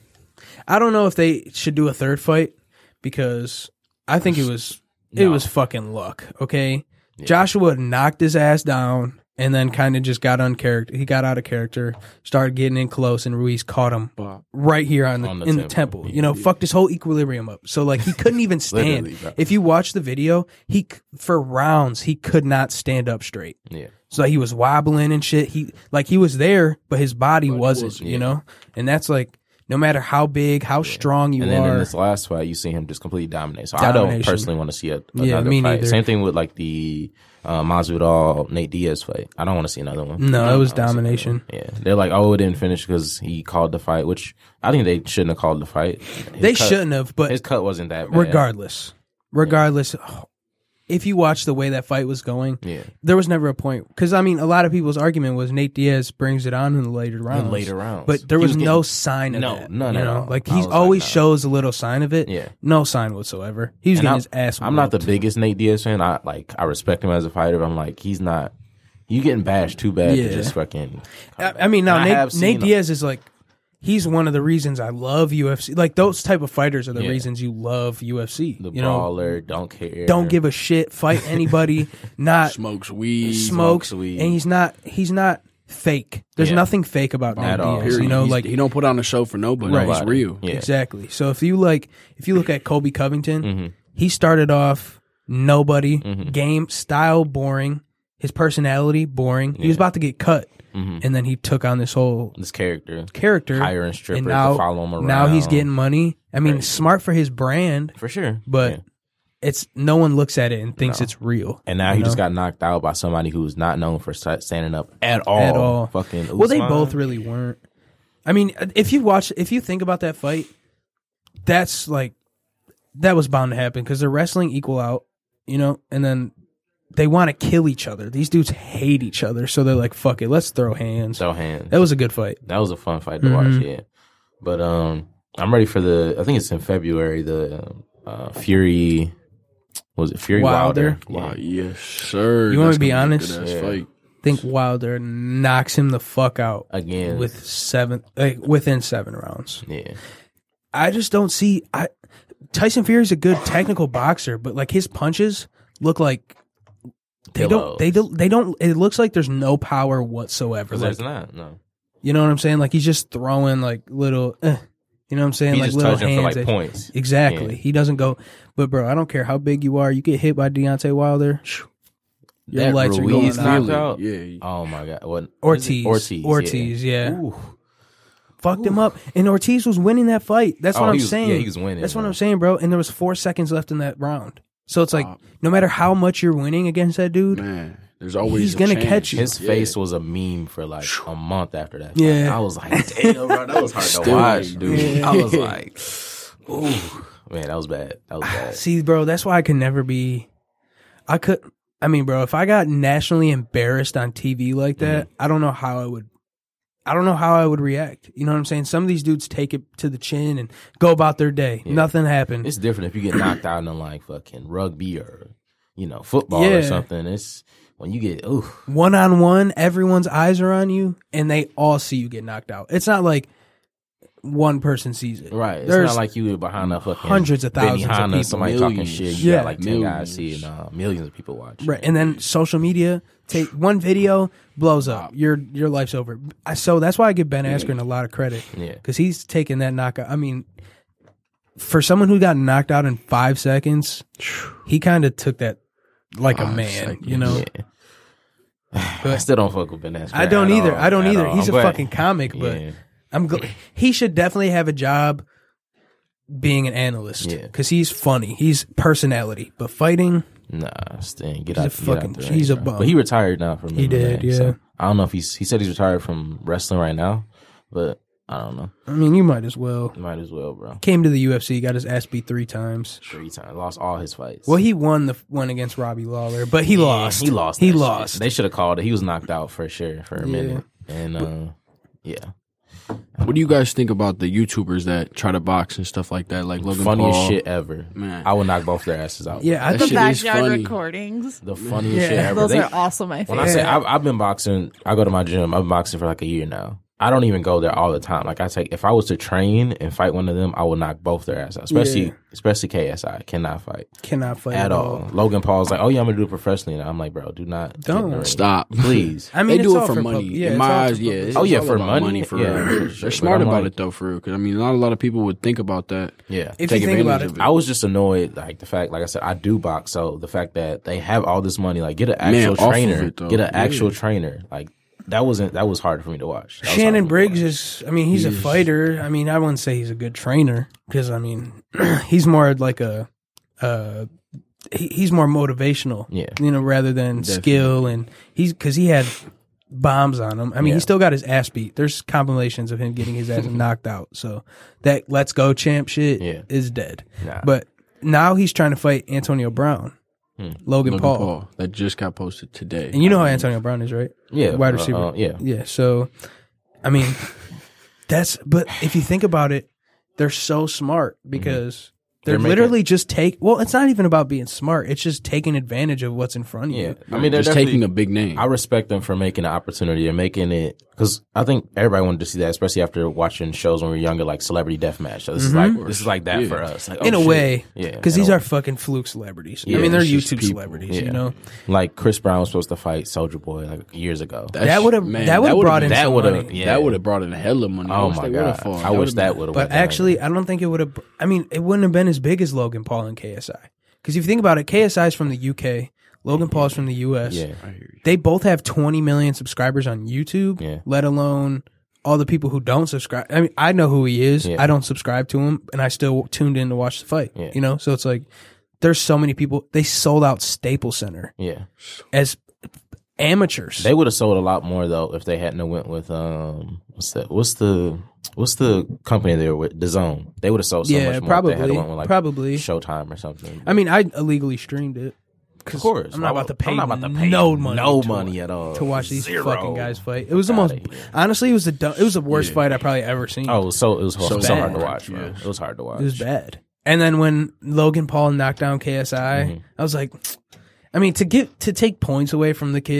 [SPEAKER 3] I don't know if they should do a third fight because I think it was it
[SPEAKER 2] No.
[SPEAKER 3] was fucking luck. Okay, Joshua knocked his ass down and then kind of just got on character. He got out of character, started getting in close, and Ruiz caught him
[SPEAKER 5] But
[SPEAKER 3] right here on the,
[SPEAKER 2] On the
[SPEAKER 3] in the
[SPEAKER 2] temple.
[SPEAKER 3] temple. You know, fucked his whole equilibrium up. So like he couldn't even stand.
[SPEAKER 2] Literally, bro.
[SPEAKER 3] If you watch the video, he c- for rounds he could not stand up straight.
[SPEAKER 2] Yeah.
[SPEAKER 3] So he was wobbling and shit. He like he was there, but his body wasn't.
[SPEAKER 5] wasn't,
[SPEAKER 3] You
[SPEAKER 2] yeah.
[SPEAKER 3] know, and that's like no matter how big, how strong you
[SPEAKER 2] And then
[SPEAKER 3] are.
[SPEAKER 2] in this last fight, you see him just completely dominate. So I don't
[SPEAKER 3] Domination.
[SPEAKER 2] personally want to see a,
[SPEAKER 3] Yeah,
[SPEAKER 2] another
[SPEAKER 3] me
[SPEAKER 2] fight.
[SPEAKER 3] neither.
[SPEAKER 2] Same thing with like the uh, Masvidal Nate Diaz fight. I don't want to see another one.
[SPEAKER 3] No,
[SPEAKER 2] I
[SPEAKER 3] it was
[SPEAKER 2] don't wanna see
[SPEAKER 3] domination.
[SPEAKER 2] another one. Yeah, they're like, oh, it didn't finish because he called the fight, which I think they shouldn't have called the fight. His
[SPEAKER 3] they
[SPEAKER 2] cut-
[SPEAKER 3] shouldn't have, but
[SPEAKER 2] His cut wasn't that bad.
[SPEAKER 3] regardless, regardless, if you watch the way that fight was going,
[SPEAKER 2] Yeah.
[SPEAKER 3] there was never a point. Because I mean, a lot of people's argument was Nate Diaz brings it on in the later rounds.
[SPEAKER 2] later rounds.
[SPEAKER 3] but there
[SPEAKER 2] He
[SPEAKER 3] was,
[SPEAKER 2] was
[SPEAKER 3] no
[SPEAKER 2] getting-
[SPEAKER 3] sign of
[SPEAKER 2] no,
[SPEAKER 3] that.
[SPEAKER 2] none
[SPEAKER 3] you
[SPEAKER 2] at
[SPEAKER 3] know?
[SPEAKER 2] all.
[SPEAKER 3] Like
[SPEAKER 2] I
[SPEAKER 3] he's
[SPEAKER 2] was like,
[SPEAKER 3] always
[SPEAKER 2] nah.
[SPEAKER 3] shows a little sign of it.
[SPEAKER 2] Yeah.
[SPEAKER 3] No sign whatsoever. He was
[SPEAKER 2] And
[SPEAKER 3] getting
[SPEAKER 2] I'm,
[SPEAKER 3] his ass.
[SPEAKER 2] I'm not the
[SPEAKER 3] whooped.
[SPEAKER 2] biggest Nate Diaz fan. I like I respect him as a fighter, but I'm like he's not. You getting bashed too bad
[SPEAKER 3] Yeah.
[SPEAKER 2] to just fucking.
[SPEAKER 3] I, I mean, now
[SPEAKER 2] And I have
[SPEAKER 3] Nate, Nate
[SPEAKER 2] seen-
[SPEAKER 3] Diaz is like, he's one of the reasons I love U F C. Like those type of fighters are the
[SPEAKER 2] Yeah.
[SPEAKER 3] reasons you love U F C.
[SPEAKER 2] The
[SPEAKER 3] you know,
[SPEAKER 2] brawler, don't care.
[SPEAKER 3] don't give a shit, fight anybody, not
[SPEAKER 5] smokes weed.
[SPEAKER 3] smokes,
[SPEAKER 2] smokes weed.
[SPEAKER 3] and he's not he's not fake. There's
[SPEAKER 2] Yeah.
[SPEAKER 3] nothing fake about
[SPEAKER 2] At
[SPEAKER 3] Nate
[SPEAKER 2] all.
[SPEAKER 3] Diaz. You
[SPEAKER 5] Period.
[SPEAKER 3] know,
[SPEAKER 5] He's-
[SPEAKER 3] like
[SPEAKER 5] he don't put on a show for nobody.
[SPEAKER 3] Right.
[SPEAKER 5] He's real.
[SPEAKER 2] Yeah.
[SPEAKER 3] exactly. So if you like, if you look at Colby Covington,
[SPEAKER 2] Mhm.
[SPEAKER 3] he started off nobody,
[SPEAKER 2] Mhm.
[SPEAKER 3] game style boring, his personality boring. He was
[SPEAKER 2] Yeah.
[SPEAKER 3] about to get cut,
[SPEAKER 2] Mhm.
[SPEAKER 3] and then he took on this whole
[SPEAKER 2] This character,
[SPEAKER 3] character,
[SPEAKER 2] hiring strippers
[SPEAKER 3] and now
[SPEAKER 2] to follow him around.
[SPEAKER 3] now he's getting money. I mean,
[SPEAKER 2] Crazy.
[SPEAKER 3] smart for his brand,
[SPEAKER 2] for sure,
[SPEAKER 3] but
[SPEAKER 2] Yeah.
[SPEAKER 3] it's no one looks at it and thinks
[SPEAKER 2] No.
[SPEAKER 3] it's real.
[SPEAKER 2] And now
[SPEAKER 3] you
[SPEAKER 2] he just
[SPEAKER 3] know?
[SPEAKER 2] got knocked out by somebody who's not known for sta- standing up at all.
[SPEAKER 3] At all.
[SPEAKER 2] Fucking.
[SPEAKER 3] Well, they
[SPEAKER 2] Usman.
[SPEAKER 3] both really weren't. I mean, if you watch, if you think about that fight, that's like that was bound to happen because they're wrestling equal out, you know, and then they want to kill each other. These dudes hate each other, so they're like, "Fuck it, let's throw hands."
[SPEAKER 2] throw hands.
[SPEAKER 3] That was a good fight.
[SPEAKER 2] That was a fun fight to
[SPEAKER 3] Mhm.
[SPEAKER 2] watch. Yeah, but um, I'm ready for the. I think it's in February. The uh, Fury. Was it Fury
[SPEAKER 3] Wilder?
[SPEAKER 2] Wilder?
[SPEAKER 5] Wow. Yes, sir.
[SPEAKER 3] You wanna
[SPEAKER 5] That's
[SPEAKER 3] be
[SPEAKER 5] gonna a
[SPEAKER 3] honest?
[SPEAKER 5] good-ass
[SPEAKER 2] Yeah.
[SPEAKER 5] fight.
[SPEAKER 3] think Wilder knocks him the fuck out
[SPEAKER 2] Again.
[SPEAKER 3] with seven, like, within seven rounds.
[SPEAKER 2] Yeah.
[SPEAKER 3] I just don't see. I Tyson Fury's a good technical boxer, but like his punches look like they
[SPEAKER 2] Pillows.
[SPEAKER 3] don't. They don't. They don't. It looks like there's no power whatsoever.
[SPEAKER 2] Because
[SPEAKER 3] Like,
[SPEAKER 2] there's not, no.
[SPEAKER 3] you know what I'm saying? Like he's just throwing like little. Eh, you know what I'm saying?
[SPEAKER 2] He
[SPEAKER 3] like
[SPEAKER 2] just
[SPEAKER 3] little
[SPEAKER 2] touching for
[SPEAKER 3] hands.
[SPEAKER 2] like
[SPEAKER 3] that-
[SPEAKER 2] points.
[SPEAKER 3] Exactly.
[SPEAKER 2] Yeah.
[SPEAKER 3] He doesn't go. But bro, I don't care how big you are. You get hit by Deontay Wilder. Your
[SPEAKER 2] That
[SPEAKER 3] lights are
[SPEAKER 2] Ruiz
[SPEAKER 3] going out.
[SPEAKER 2] knocked out.
[SPEAKER 5] Yeah.
[SPEAKER 2] Oh my god. What?
[SPEAKER 3] Ortiz.
[SPEAKER 2] Ortiz.
[SPEAKER 3] Ortiz. Yeah.
[SPEAKER 2] Yeah. Ooh.
[SPEAKER 3] Fucked him up. And Ortiz was winning that fight. That's
[SPEAKER 2] Oh,
[SPEAKER 3] what I'm
[SPEAKER 2] he was-
[SPEAKER 3] saying.
[SPEAKER 2] yeah, he was winning,
[SPEAKER 3] That's what
[SPEAKER 2] bro.
[SPEAKER 3] I'm saying, bro. And there was four seconds left in that round. So it's like,
[SPEAKER 5] Uh,
[SPEAKER 3] no matter how much you're winning against that dude,
[SPEAKER 5] Man, there's always
[SPEAKER 3] He's
[SPEAKER 5] a
[SPEAKER 3] gonna
[SPEAKER 5] chance.
[SPEAKER 3] catch you.
[SPEAKER 2] His
[SPEAKER 5] Yeah.
[SPEAKER 2] face was a meme for like a month after that. fight.
[SPEAKER 3] Yeah.
[SPEAKER 2] I was like, damn, bro, that was hard to
[SPEAKER 5] Still
[SPEAKER 2] watch,
[SPEAKER 5] ain't,
[SPEAKER 2] dude.
[SPEAKER 3] Yeah.
[SPEAKER 2] I was like, ooh, man, that was bad. That was bad.
[SPEAKER 3] see, bro, that's why I could never be. I could. I mean, bro, if I got nationally embarrassed on T V like that,
[SPEAKER 2] Mm-hmm.
[SPEAKER 3] I don't know how I would. I don't know how I would react. You know what I'm saying? Some of these dudes take it to the chin and go about their day.
[SPEAKER 2] Yeah.
[SPEAKER 3] Nothing happened.
[SPEAKER 2] It's different if you get knocked out in like fucking rugby or you know football
[SPEAKER 3] Yeah.
[SPEAKER 2] or something. It's when you get ooh,
[SPEAKER 3] One on one, everyone's eyes are on you, and they all see you get knocked out. It's not like one person sees it.
[SPEAKER 2] right. It's
[SPEAKER 3] There's
[SPEAKER 2] not like you were behind a fucking
[SPEAKER 3] hundreds of thousands of
[SPEAKER 2] Benihana,
[SPEAKER 3] people.
[SPEAKER 2] somebody talking
[SPEAKER 5] Millions.
[SPEAKER 2] shit. You
[SPEAKER 3] Yeah.
[SPEAKER 2] got like ten
[SPEAKER 5] Millions.
[SPEAKER 2] guys see and uh, millions of people watch.
[SPEAKER 3] Right, and then social media take one video blows up. Your your life's over. I, so that's why I give Ben Askren a lot of credit
[SPEAKER 2] Yeah.
[SPEAKER 3] because he's taking that knockout. I mean, for someone who got knocked out in five seconds, he kind of took that like a
[SPEAKER 5] Five
[SPEAKER 3] man.
[SPEAKER 5] seconds.
[SPEAKER 3] You know,
[SPEAKER 2] Yeah. I still don't fuck with Ben Askren.
[SPEAKER 3] I don't
[SPEAKER 2] at
[SPEAKER 3] either.
[SPEAKER 2] all,
[SPEAKER 3] I don't
[SPEAKER 2] at
[SPEAKER 3] either.
[SPEAKER 2] all.
[SPEAKER 3] He's a
[SPEAKER 2] But-
[SPEAKER 3] fucking comic, but
[SPEAKER 2] yeah.
[SPEAKER 3] I'm. Gl- he should definitely have a job being an analyst
[SPEAKER 2] Yeah.
[SPEAKER 3] because he's funny. He's personality, but fighting.
[SPEAKER 2] Nah, Stan, get
[SPEAKER 3] He's
[SPEAKER 2] out.
[SPEAKER 3] a
[SPEAKER 2] get
[SPEAKER 3] fucking-
[SPEAKER 2] out the
[SPEAKER 3] he's
[SPEAKER 2] ring,
[SPEAKER 3] a
[SPEAKER 2] bro.
[SPEAKER 3] bum.
[SPEAKER 2] But he retired now from
[SPEAKER 3] He
[SPEAKER 2] M M A,
[SPEAKER 3] did, yeah.
[SPEAKER 2] so I don't know if he's. He said he's retired from wrestling right now, but I don't know.
[SPEAKER 3] I mean, you might as well.
[SPEAKER 2] Might as well, bro.
[SPEAKER 3] Came to the U F C, got his ass beat three times.
[SPEAKER 2] Three times, lost all his fights.
[SPEAKER 3] Well, he won the one against Robbie Lawler, but he
[SPEAKER 2] Yeah,
[SPEAKER 3] lost.
[SPEAKER 2] He lost.
[SPEAKER 3] He
[SPEAKER 2] that shit.
[SPEAKER 3] lost.
[SPEAKER 2] They should have called it. He was knocked out for sure for a
[SPEAKER 3] Yeah.
[SPEAKER 2] minute, and uh, yeah,
[SPEAKER 5] What do you guys think about the YouTubers that try to box and stuff like that? Like Logan
[SPEAKER 2] funniest
[SPEAKER 5] Paul.
[SPEAKER 2] shit ever.
[SPEAKER 5] Man.
[SPEAKER 2] I would knock both their asses out.
[SPEAKER 3] Yeah, I
[SPEAKER 5] That
[SPEAKER 3] thought
[SPEAKER 5] shit
[SPEAKER 4] The
[SPEAKER 5] is
[SPEAKER 4] backyard
[SPEAKER 5] funny.
[SPEAKER 4] recordings.
[SPEAKER 2] the funniest
[SPEAKER 3] Yeah.
[SPEAKER 2] shit ever.
[SPEAKER 4] Those
[SPEAKER 2] They-
[SPEAKER 4] are also my
[SPEAKER 2] When
[SPEAKER 4] favorite.
[SPEAKER 2] I say I've, I've been boxing, I go to my gym. I've been boxing for like a year now. I don't even go there all the time. Like I take, if I was to train and fight one of them, I would knock both their ass out. Especially,
[SPEAKER 3] Yeah.
[SPEAKER 2] especially K S I cannot fight
[SPEAKER 3] cannot fight
[SPEAKER 2] at all. Logan Paul's like, oh yeah, I'm gonna do it professionally. And I'm like, bro, do not get in the
[SPEAKER 3] Don't.
[SPEAKER 2] ring.
[SPEAKER 5] Stop.
[SPEAKER 2] please.
[SPEAKER 3] I mean,
[SPEAKER 5] they
[SPEAKER 3] it's
[SPEAKER 5] do
[SPEAKER 3] all
[SPEAKER 5] it for
[SPEAKER 3] pub-
[SPEAKER 5] money.
[SPEAKER 3] yeah,
[SPEAKER 5] In
[SPEAKER 3] it's
[SPEAKER 5] my
[SPEAKER 3] all
[SPEAKER 5] eyes,
[SPEAKER 3] for
[SPEAKER 5] yeah.
[SPEAKER 3] publicity.
[SPEAKER 5] it's
[SPEAKER 2] Oh, yeah,
[SPEAKER 5] all
[SPEAKER 2] for
[SPEAKER 5] about
[SPEAKER 2] money?
[SPEAKER 5] for
[SPEAKER 2] Yeah,
[SPEAKER 5] real.
[SPEAKER 2] for
[SPEAKER 5] They're
[SPEAKER 2] sure.
[SPEAKER 5] smart
[SPEAKER 2] But I'm
[SPEAKER 5] about
[SPEAKER 2] like-
[SPEAKER 5] it though, for real. Because I mean, not a lot of people would think about that.
[SPEAKER 2] Yeah.
[SPEAKER 3] If
[SPEAKER 5] Take
[SPEAKER 3] you think about
[SPEAKER 5] advantage
[SPEAKER 3] it,
[SPEAKER 5] of
[SPEAKER 2] I was just annoyed, like the fact, like I said, I do box, so the fact that they have all this money, like get an
[SPEAKER 5] Man,
[SPEAKER 2] actual
[SPEAKER 5] off of
[SPEAKER 2] trainer,
[SPEAKER 5] it, though.
[SPEAKER 2] get an
[SPEAKER 5] Yeah.
[SPEAKER 2] actual trainer, like that wasn't that was hard for me to watch. That was hard
[SPEAKER 3] Shannon
[SPEAKER 2] for me to
[SPEAKER 3] Briggs
[SPEAKER 2] watch.
[SPEAKER 3] is, I mean, he's a
[SPEAKER 5] He is-
[SPEAKER 3] fighter. I mean, I wouldn't say he's a good trainer because, I mean, he's more like a, uh, he, he's more motivational,
[SPEAKER 2] Yeah.
[SPEAKER 3] you know, rather than
[SPEAKER 5] Definitely.
[SPEAKER 3] skill. And he's, because he had bombs on him. I mean,
[SPEAKER 2] Yeah.
[SPEAKER 3] he still got his ass beat. There's compilations of him getting his ass knocked out. So that let's go champ shit
[SPEAKER 2] Yeah.
[SPEAKER 3] is dead.
[SPEAKER 2] Nah.
[SPEAKER 3] But now he's trying to fight Antonio Brown,
[SPEAKER 2] Hmm.
[SPEAKER 3] Logan,
[SPEAKER 5] Logan
[SPEAKER 3] Paul.
[SPEAKER 5] Paul. That just got posted today.
[SPEAKER 3] And you know how Antonio Brown is, right?
[SPEAKER 2] yeah,
[SPEAKER 3] Wide
[SPEAKER 2] uh,
[SPEAKER 3] receiver.
[SPEAKER 2] uh, yeah,
[SPEAKER 3] Yeah. So, I mean, that's, but if you think about it, they're so smart because they're,
[SPEAKER 2] They're making-
[SPEAKER 3] literally just take, well, it's not even about being smart. It's just taking advantage of what's in front of
[SPEAKER 2] yeah.
[SPEAKER 3] you.
[SPEAKER 2] I mean, they're
[SPEAKER 5] just
[SPEAKER 2] definitely-
[SPEAKER 5] taking a big name.
[SPEAKER 2] I respect them for making the opportunity and making it because I think everybody wanted to see that, especially after watching shows when we were younger, like Celebrity Deathmatch. So this is like this is like that
[SPEAKER 5] Yeah.
[SPEAKER 2] for us, like,
[SPEAKER 3] Mm-hmm. In
[SPEAKER 2] oh,
[SPEAKER 3] a
[SPEAKER 2] shit.
[SPEAKER 3] way.
[SPEAKER 2] yeah.
[SPEAKER 3] Because
[SPEAKER 2] in
[SPEAKER 3] these
[SPEAKER 2] a
[SPEAKER 3] are
[SPEAKER 2] way.
[SPEAKER 3] fucking fluke celebrities. I
[SPEAKER 2] Yeah,
[SPEAKER 3] mean, they're
[SPEAKER 5] it's just
[SPEAKER 3] YouTube
[SPEAKER 5] people.
[SPEAKER 3] celebrities,
[SPEAKER 2] Yeah.
[SPEAKER 3] you know?
[SPEAKER 2] like Chris Brown was supposed to fight Soldier Boy like years ago.
[SPEAKER 5] That's-
[SPEAKER 3] That would've-
[SPEAKER 5] man,
[SPEAKER 3] that would've
[SPEAKER 5] would've
[SPEAKER 3] brought
[SPEAKER 5] been-
[SPEAKER 3] in
[SPEAKER 2] that
[SPEAKER 3] some
[SPEAKER 2] would
[SPEAKER 3] money.
[SPEAKER 2] have yeah.
[SPEAKER 5] That would have brought in hella money. I
[SPEAKER 2] Oh
[SPEAKER 5] wish
[SPEAKER 2] my
[SPEAKER 5] they would've
[SPEAKER 2] god,
[SPEAKER 5] fought.
[SPEAKER 2] I wish
[SPEAKER 5] would've
[SPEAKER 2] that
[SPEAKER 5] been-
[SPEAKER 2] would have.
[SPEAKER 3] But actually, I don't think it would have, I mean, it wouldn't have been as big as Logan Paul and K S I. Because if you think about it, K S I is from the U K, Logan Paul is from the U S.
[SPEAKER 2] yeah,
[SPEAKER 5] I hear you.
[SPEAKER 3] They both have twenty million subscribers on YouTube,
[SPEAKER 2] Yeah.
[SPEAKER 3] let alone all the people who don't subscribe. I mean, I know who he is.
[SPEAKER 2] Yeah.
[SPEAKER 3] I don't subscribe to him, and I still tuned in to watch the fight.
[SPEAKER 2] Yeah.
[SPEAKER 3] You know, so it's like there's so many people. They sold out Staples Center
[SPEAKER 2] yeah.
[SPEAKER 3] as amateurs.
[SPEAKER 2] They would have sold a lot more though if they hadn't have went with um what's that? What's the what's the company they were with? DAZN. They would have sold so
[SPEAKER 3] yeah,
[SPEAKER 2] much more
[SPEAKER 3] probably,
[SPEAKER 2] if they had went with like
[SPEAKER 3] probably.
[SPEAKER 2] Showtime or something.
[SPEAKER 3] I mean, I illegally streamed it.
[SPEAKER 2] Of course,
[SPEAKER 3] I'm not about to pay,
[SPEAKER 2] I'm not about to pay
[SPEAKER 3] no money,
[SPEAKER 2] no
[SPEAKER 3] to,
[SPEAKER 2] money at all
[SPEAKER 3] to watch these
[SPEAKER 2] Zero.
[SPEAKER 3] fucking guys fight. It was the
[SPEAKER 2] Outta
[SPEAKER 3] most.
[SPEAKER 2] here.
[SPEAKER 3] Honestly, it was the dumb, it was the worst
[SPEAKER 5] Yeah.
[SPEAKER 3] fight I probably ever seen.
[SPEAKER 2] Oh, so it was so,
[SPEAKER 3] So
[SPEAKER 2] so hard
[SPEAKER 3] bad.
[SPEAKER 2] to watch, man.
[SPEAKER 5] Yes.
[SPEAKER 2] It was hard to watch.
[SPEAKER 3] It was bad. And then when Logan Paul knocked down K S I,
[SPEAKER 2] Mhm.
[SPEAKER 3] I was like, I mean, to get to take points away from the kid,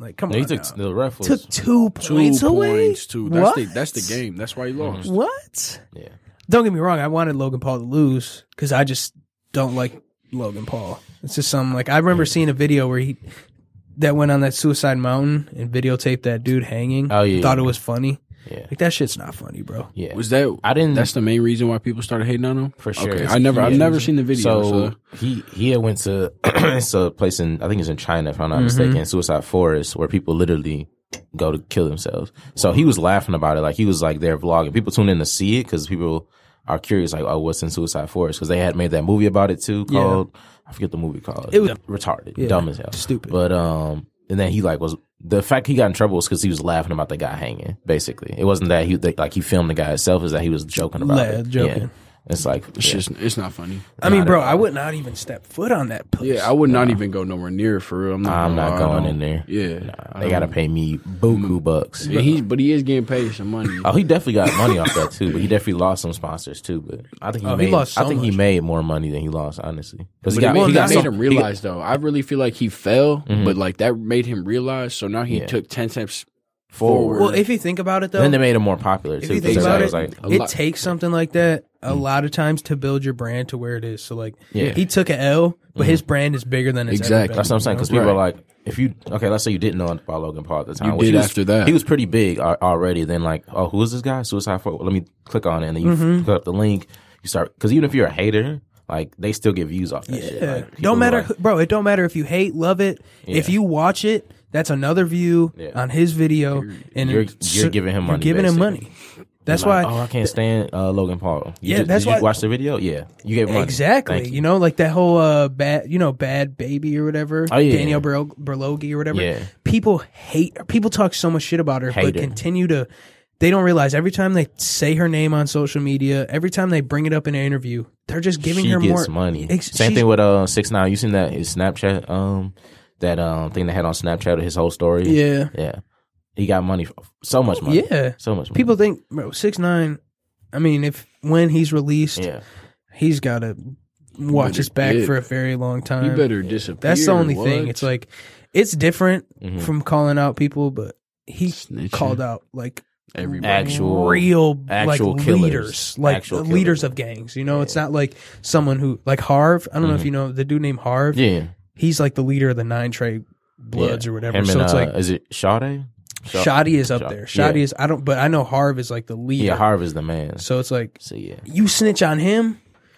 [SPEAKER 3] Like, come
[SPEAKER 2] No,
[SPEAKER 3] on,
[SPEAKER 2] he took
[SPEAKER 3] now.
[SPEAKER 2] the ref was
[SPEAKER 3] took two
[SPEAKER 5] Two
[SPEAKER 3] points away.
[SPEAKER 5] points, too. That's
[SPEAKER 3] what?
[SPEAKER 5] the that's the game. That's why he lost.
[SPEAKER 3] What?
[SPEAKER 2] yeah.
[SPEAKER 3] Don't get me wrong. I wanted Logan Paul to lose because I just don't like Logan Paul. It's just something like I remember seeing a video where he that went on that Suicide Mountain and videotaped that dude hanging.
[SPEAKER 2] Oh, yeah.
[SPEAKER 3] Thought it was funny.
[SPEAKER 2] Yeah.
[SPEAKER 3] Like that shit's not funny, bro.
[SPEAKER 2] Yeah.
[SPEAKER 5] Was that?
[SPEAKER 2] I didn't.
[SPEAKER 5] That's the main reason why people started hating on him.
[SPEAKER 2] For sure.
[SPEAKER 5] Okay.
[SPEAKER 2] It's
[SPEAKER 5] I never.
[SPEAKER 2] a
[SPEAKER 5] I've
[SPEAKER 2] huge
[SPEAKER 5] never
[SPEAKER 2] reason.
[SPEAKER 5] seen the video.
[SPEAKER 2] So,
[SPEAKER 5] So,
[SPEAKER 2] he he had went to it's a place in I think it's in China if I'm not mistaken, Suicide Forest, where people literally go to kill themselves. So he was laughing about it, like he was like there vlogging. People tune in to see it because people are curious, like, oh, what's in Suicide Forest? Because they had made that movie about it too, called I forget the movie called.
[SPEAKER 3] It was-
[SPEAKER 2] retarded,
[SPEAKER 3] Yeah.
[SPEAKER 2] dumb as hell,
[SPEAKER 3] Stupid.
[SPEAKER 2] But um, and then he like was the fact he got in trouble was because he was laughing about the guy hanging. Basically, it wasn't that he that, like he filmed the guy himself. Is that he was joking about
[SPEAKER 3] La-
[SPEAKER 2] it?
[SPEAKER 3] joking.
[SPEAKER 2] Yeah. It's like
[SPEAKER 5] it's
[SPEAKER 2] yeah.
[SPEAKER 5] just. It's not funny.
[SPEAKER 3] I mean,
[SPEAKER 2] Not
[SPEAKER 3] bro,
[SPEAKER 2] at
[SPEAKER 3] I
[SPEAKER 2] all.
[SPEAKER 3] would not even step foot on that place.
[SPEAKER 5] Yeah, I would not even go nowhere near it for real. I'm not.
[SPEAKER 2] I'm
[SPEAKER 5] gonna
[SPEAKER 2] not
[SPEAKER 5] lie, I
[SPEAKER 2] going
[SPEAKER 5] don't-
[SPEAKER 2] in there.
[SPEAKER 5] Yeah,
[SPEAKER 2] Nah,
[SPEAKER 5] I
[SPEAKER 2] they gotta
[SPEAKER 5] don't-
[SPEAKER 2] pay me buku bucks.
[SPEAKER 5] Yeah, he, but he is getting paid some money.
[SPEAKER 2] Oh, he definitely got money off that too, but he definitely lost some sponsors too. But I think he
[SPEAKER 3] Oh, he
[SPEAKER 2] made.
[SPEAKER 3] lost so
[SPEAKER 2] I think he
[SPEAKER 3] much.
[SPEAKER 2] made more money than he lost, honestly. Because
[SPEAKER 5] But
[SPEAKER 2] he got,
[SPEAKER 5] it made,
[SPEAKER 2] he got
[SPEAKER 5] that made
[SPEAKER 2] some-
[SPEAKER 5] him
[SPEAKER 2] he got-
[SPEAKER 5] realize, though. I really feel like he fell,
[SPEAKER 2] Mhm.
[SPEAKER 5] but like that made him realize. So now he
[SPEAKER 2] Yeah.
[SPEAKER 5] took ten steps
[SPEAKER 2] forward.
[SPEAKER 5] forward.
[SPEAKER 3] Well, if you think about it, though,
[SPEAKER 2] then they made him more popular
[SPEAKER 3] if
[SPEAKER 2] too.
[SPEAKER 3] you think
[SPEAKER 2] 'cause
[SPEAKER 3] about
[SPEAKER 2] everybody
[SPEAKER 3] it,
[SPEAKER 2] was like,
[SPEAKER 5] a
[SPEAKER 3] it
[SPEAKER 5] lot-
[SPEAKER 3] takes something like that a lot of times to build your brand to where it is. So, like,
[SPEAKER 2] Yeah.
[SPEAKER 3] he took an L, but his brand is bigger than it's ever
[SPEAKER 5] Exactly.
[SPEAKER 3] been,
[SPEAKER 2] that's what I'm saying.
[SPEAKER 3] you
[SPEAKER 2] Because
[SPEAKER 3] know?
[SPEAKER 2] people
[SPEAKER 5] Right.
[SPEAKER 2] are like, if you okay, let's say you didn't know about Logan Paul at the time.
[SPEAKER 5] You
[SPEAKER 2] which
[SPEAKER 5] did
[SPEAKER 2] he was,
[SPEAKER 5] after that.
[SPEAKER 2] He was pretty big al- already. Then like, oh, who is this guy? Suicide Force. Let me click on it, and then you
[SPEAKER 3] Mm-hmm.
[SPEAKER 2] click up the link. You start because even if you're a hater, like they still get views off that
[SPEAKER 3] Yeah,
[SPEAKER 2] shit. Like, people
[SPEAKER 3] don't matter,
[SPEAKER 2] like-
[SPEAKER 3] who- bro. It don't matter if you hate, love it. If
[SPEAKER 2] Yeah.
[SPEAKER 3] you watch it, that's another view
[SPEAKER 2] Yeah.
[SPEAKER 3] on his video, and
[SPEAKER 2] You're-
[SPEAKER 3] it's-
[SPEAKER 2] you're giving him
[SPEAKER 3] you're
[SPEAKER 2] money,
[SPEAKER 3] giving him
[SPEAKER 2] basically.
[SPEAKER 3] money. That's
[SPEAKER 2] like,
[SPEAKER 3] why
[SPEAKER 2] oh, I can't stand uh, Logan Paul. You
[SPEAKER 3] Yeah,
[SPEAKER 2] just,
[SPEAKER 3] that's
[SPEAKER 2] did
[SPEAKER 3] why-
[SPEAKER 2] you watch the video? Yeah, you gave money.
[SPEAKER 3] exactly.
[SPEAKER 2] Thank
[SPEAKER 3] You. know, like that whole uh bad, you know, bad baby or whatever.
[SPEAKER 2] Oh, yeah.
[SPEAKER 3] Danielle Ber- Berlogi or whatever.
[SPEAKER 2] Yeah.
[SPEAKER 3] People hate. People talk so much shit about her,
[SPEAKER 2] Hate
[SPEAKER 3] but
[SPEAKER 2] her.
[SPEAKER 3] continue to. They don't realize every time they say her name on social media, every time they bring it up in an interview, they're just giving
[SPEAKER 2] she
[SPEAKER 3] her
[SPEAKER 2] gets
[SPEAKER 3] more
[SPEAKER 2] money.
[SPEAKER 3] Ex-
[SPEAKER 2] Same
[SPEAKER 3] she's-
[SPEAKER 2] thing with uh six nine. You seen that his Snapchat um that um thing they had on Snapchat of his whole story.
[SPEAKER 3] Yeah,
[SPEAKER 2] yeah. He got money, so much money.
[SPEAKER 3] yeah.
[SPEAKER 2] so much money.
[SPEAKER 3] People think bro, six nine. I mean, if when he's released,
[SPEAKER 2] yeah.
[SPEAKER 3] he's got to watch
[SPEAKER 5] better
[SPEAKER 3] his back
[SPEAKER 5] get-
[SPEAKER 3] for a very long
[SPEAKER 5] He
[SPEAKER 3] time.
[SPEAKER 5] better disappear.
[SPEAKER 3] That's the only
[SPEAKER 5] What?
[SPEAKER 3] thing. It's like it's different
[SPEAKER 2] Mhm.
[SPEAKER 3] from calling out people, but he
[SPEAKER 5] Snitching.
[SPEAKER 3] called out like
[SPEAKER 5] Everybody.
[SPEAKER 2] Actual-
[SPEAKER 3] real
[SPEAKER 2] actual
[SPEAKER 3] like
[SPEAKER 2] killers.
[SPEAKER 3] leaders, like
[SPEAKER 2] Actual
[SPEAKER 3] leaders
[SPEAKER 2] killers.
[SPEAKER 3] of gangs. You know, it's not like someone who like Harv. I don't know if you know the dude named Harv.
[SPEAKER 2] Mm-hmm. Yeah.
[SPEAKER 3] He's like the leader of the Nine Trey Bloods
[SPEAKER 2] Yeah.
[SPEAKER 3] or whatever.
[SPEAKER 2] Him
[SPEAKER 3] so
[SPEAKER 2] and,
[SPEAKER 3] it's
[SPEAKER 2] uh,
[SPEAKER 3] like
[SPEAKER 2] is it Sade? Sha-
[SPEAKER 3] Shoddy is up
[SPEAKER 2] Sha-
[SPEAKER 3] there. Shoddy
[SPEAKER 2] yeah.
[SPEAKER 3] is I don't, but I know Harv is like the leader.
[SPEAKER 2] Yeah, Harv is the man.
[SPEAKER 3] So it's like
[SPEAKER 2] So yeah.
[SPEAKER 3] you snitch on him.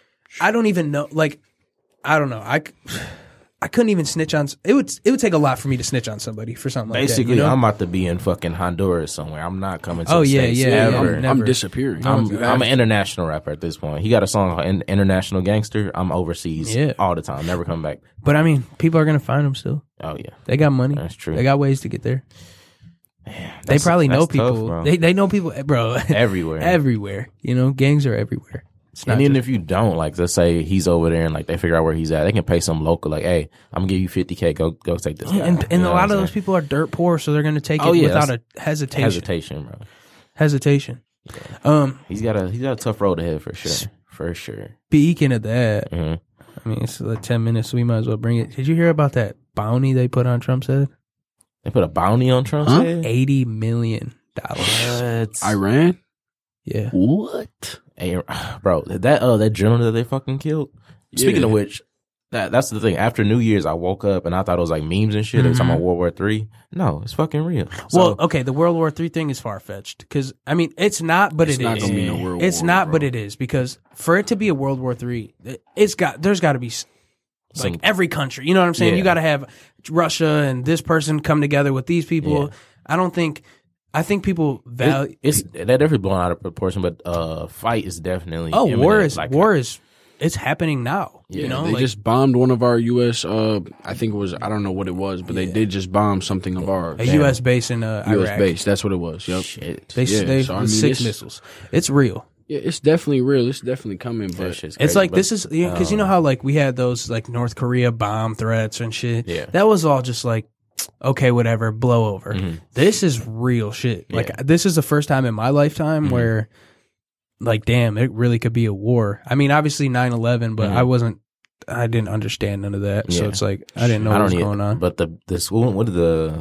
[SPEAKER 3] I don't even know. Like I don't know. I. c- I couldn't even snitch on. It would. It would take a lot for me to snitch on somebody for something like
[SPEAKER 2] Basically,
[SPEAKER 3] that. You know?
[SPEAKER 2] I'm about to be in fucking Honduras somewhere. I'm not coming to
[SPEAKER 3] Oh,
[SPEAKER 2] the
[SPEAKER 3] yeah,
[SPEAKER 2] States
[SPEAKER 3] yeah, yeah.
[SPEAKER 2] ever.
[SPEAKER 3] I'm
[SPEAKER 5] I'm,
[SPEAKER 3] never-
[SPEAKER 5] I'm disappearing.
[SPEAKER 2] I'm,
[SPEAKER 5] You
[SPEAKER 2] I'm
[SPEAKER 5] have
[SPEAKER 2] an international rapper at this point. He got a song called In- International Gangster. I'm overseas
[SPEAKER 3] Yeah.
[SPEAKER 2] all the time. Never come back.
[SPEAKER 3] But I mean, people are gonna find him still.
[SPEAKER 2] Oh yeah,
[SPEAKER 3] They got money.
[SPEAKER 2] that's true.
[SPEAKER 3] They got ways to get there. They
[SPEAKER 2] That's-
[SPEAKER 3] probably know
[SPEAKER 2] that's tough,
[SPEAKER 3] people.
[SPEAKER 2] bro.
[SPEAKER 3] they they know people, bro.
[SPEAKER 2] everywhere.
[SPEAKER 3] everywhere. You know, gangs are everywhere. It's not
[SPEAKER 2] and even
[SPEAKER 3] just-
[SPEAKER 2] if you don't, like, let's say he's over there and like they figure out where he's at, they can pay some local, like, hey, I'm gonna give you fifty k. Go go take this guy.
[SPEAKER 3] and
[SPEAKER 2] You
[SPEAKER 3] and
[SPEAKER 2] know
[SPEAKER 3] a
[SPEAKER 2] what
[SPEAKER 3] lot
[SPEAKER 2] I'm
[SPEAKER 3] of those
[SPEAKER 2] saying?
[SPEAKER 3] people are dirt poor, so they're gonna take it
[SPEAKER 2] Oh, yeah,
[SPEAKER 3] without a
[SPEAKER 2] that's-
[SPEAKER 3] hesitation.
[SPEAKER 2] hesitation, bro.
[SPEAKER 3] Hesitation. Um,
[SPEAKER 2] He's got a he's got a tough road ahead for sure, for sure.
[SPEAKER 3] speaking of that,
[SPEAKER 2] hmm
[SPEAKER 3] I mean, it's like ten minutes, so we might as well bring it. Did you hear about that bounty they put on Trump's head?
[SPEAKER 2] They put a bounty on Trump's
[SPEAKER 5] Huh?
[SPEAKER 2] head.
[SPEAKER 3] Eighty million dollars.
[SPEAKER 2] What?
[SPEAKER 5] Iran?
[SPEAKER 3] Yeah.
[SPEAKER 5] What?
[SPEAKER 2] Hey, bro, that uh that journal that they fucking killed. Speaking
[SPEAKER 5] Yeah.
[SPEAKER 2] of which, that that's the thing. After New Year's, I woke up and I thought it was like memes and shit. They were talking about World War Three. No, it's fucking real. So,
[SPEAKER 3] Well, okay, the World War Three thing is far fetched because I mean it's not, but
[SPEAKER 5] It's
[SPEAKER 3] it
[SPEAKER 5] not
[SPEAKER 3] is.
[SPEAKER 5] gonna be no World
[SPEAKER 3] It's
[SPEAKER 5] War,
[SPEAKER 3] not,
[SPEAKER 5] bro.
[SPEAKER 3] but it is because for it to be a World War Three, it- it's got there's got to be s- like
[SPEAKER 2] Some-
[SPEAKER 3] every country. You know what I'm saying?
[SPEAKER 2] Yeah.
[SPEAKER 3] You got to have Russia and this person come together with these people.
[SPEAKER 2] Yeah.
[SPEAKER 3] I don't think. I think people value.
[SPEAKER 2] it, it's that definitely blown out of proportion, but uh, fight is definitely
[SPEAKER 3] oh,
[SPEAKER 2] imminent.
[SPEAKER 3] war is
[SPEAKER 2] Like,
[SPEAKER 3] war is it's happening now.
[SPEAKER 2] Yeah,
[SPEAKER 3] you know,
[SPEAKER 5] They
[SPEAKER 3] like,
[SPEAKER 5] just bombed one of our U S. Uh, I think it was. I don't know what it was, but they did just bomb something of ours.
[SPEAKER 3] a U S base in uh,
[SPEAKER 5] U S
[SPEAKER 3] Iraq.
[SPEAKER 5] base. That's what it was. Yep.
[SPEAKER 2] shit.
[SPEAKER 3] They
[SPEAKER 5] Yeah,
[SPEAKER 3] they
[SPEAKER 5] so I
[SPEAKER 3] with
[SPEAKER 5] mean,
[SPEAKER 3] six
[SPEAKER 5] it's-
[SPEAKER 3] missiles. It's real.
[SPEAKER 5] Yeah, it's definitely real. It's definitely coming.
[SPEAKER 2] That
[SPEAKER 5] But
[SPEAKER 2] shit's
[SPEAKER 3] It's
[SPEAKER 2] crazy,
[SPEAKER 3] like
[SPEAKER 2] but,
[SPEAKER 3] this is because you know
[SPEAKER 2] um,
[SPEAKER 3] how like we had those like North Korea bomb threats and shit.
[SPEAKER 2] Yeah.
[SPEAKER 3] that was all just like okay, whatever, blow over.
[SPEAKER 2] Mhm.
[SPEAKER 3] This is real shit. Like
[SPEAKER 2] Yeah.
[SPEAKER 3] this is the first time in my lifetime
[SPEAKER 2] Mhm.
[SPEAKER 3] where, like, damn, it really could be a war. I mean, obviously nine eleven, but
[SPEAKER 2] Mhm.
[SPEAKER 3] I wasn't. I didn't understand none of that. So
[SPEAKER 2] Yeah.
[SPEAKER 3] it's like I didn't know
[SPEAKER 2] I
[SPEAKER 3] what
[SPEAKER 2] don't
[SPEAKER 3] was
[SPEAKER 2] need,
[SPEAKER 3] going on.
[SPEAKER 2] But the the school, what did the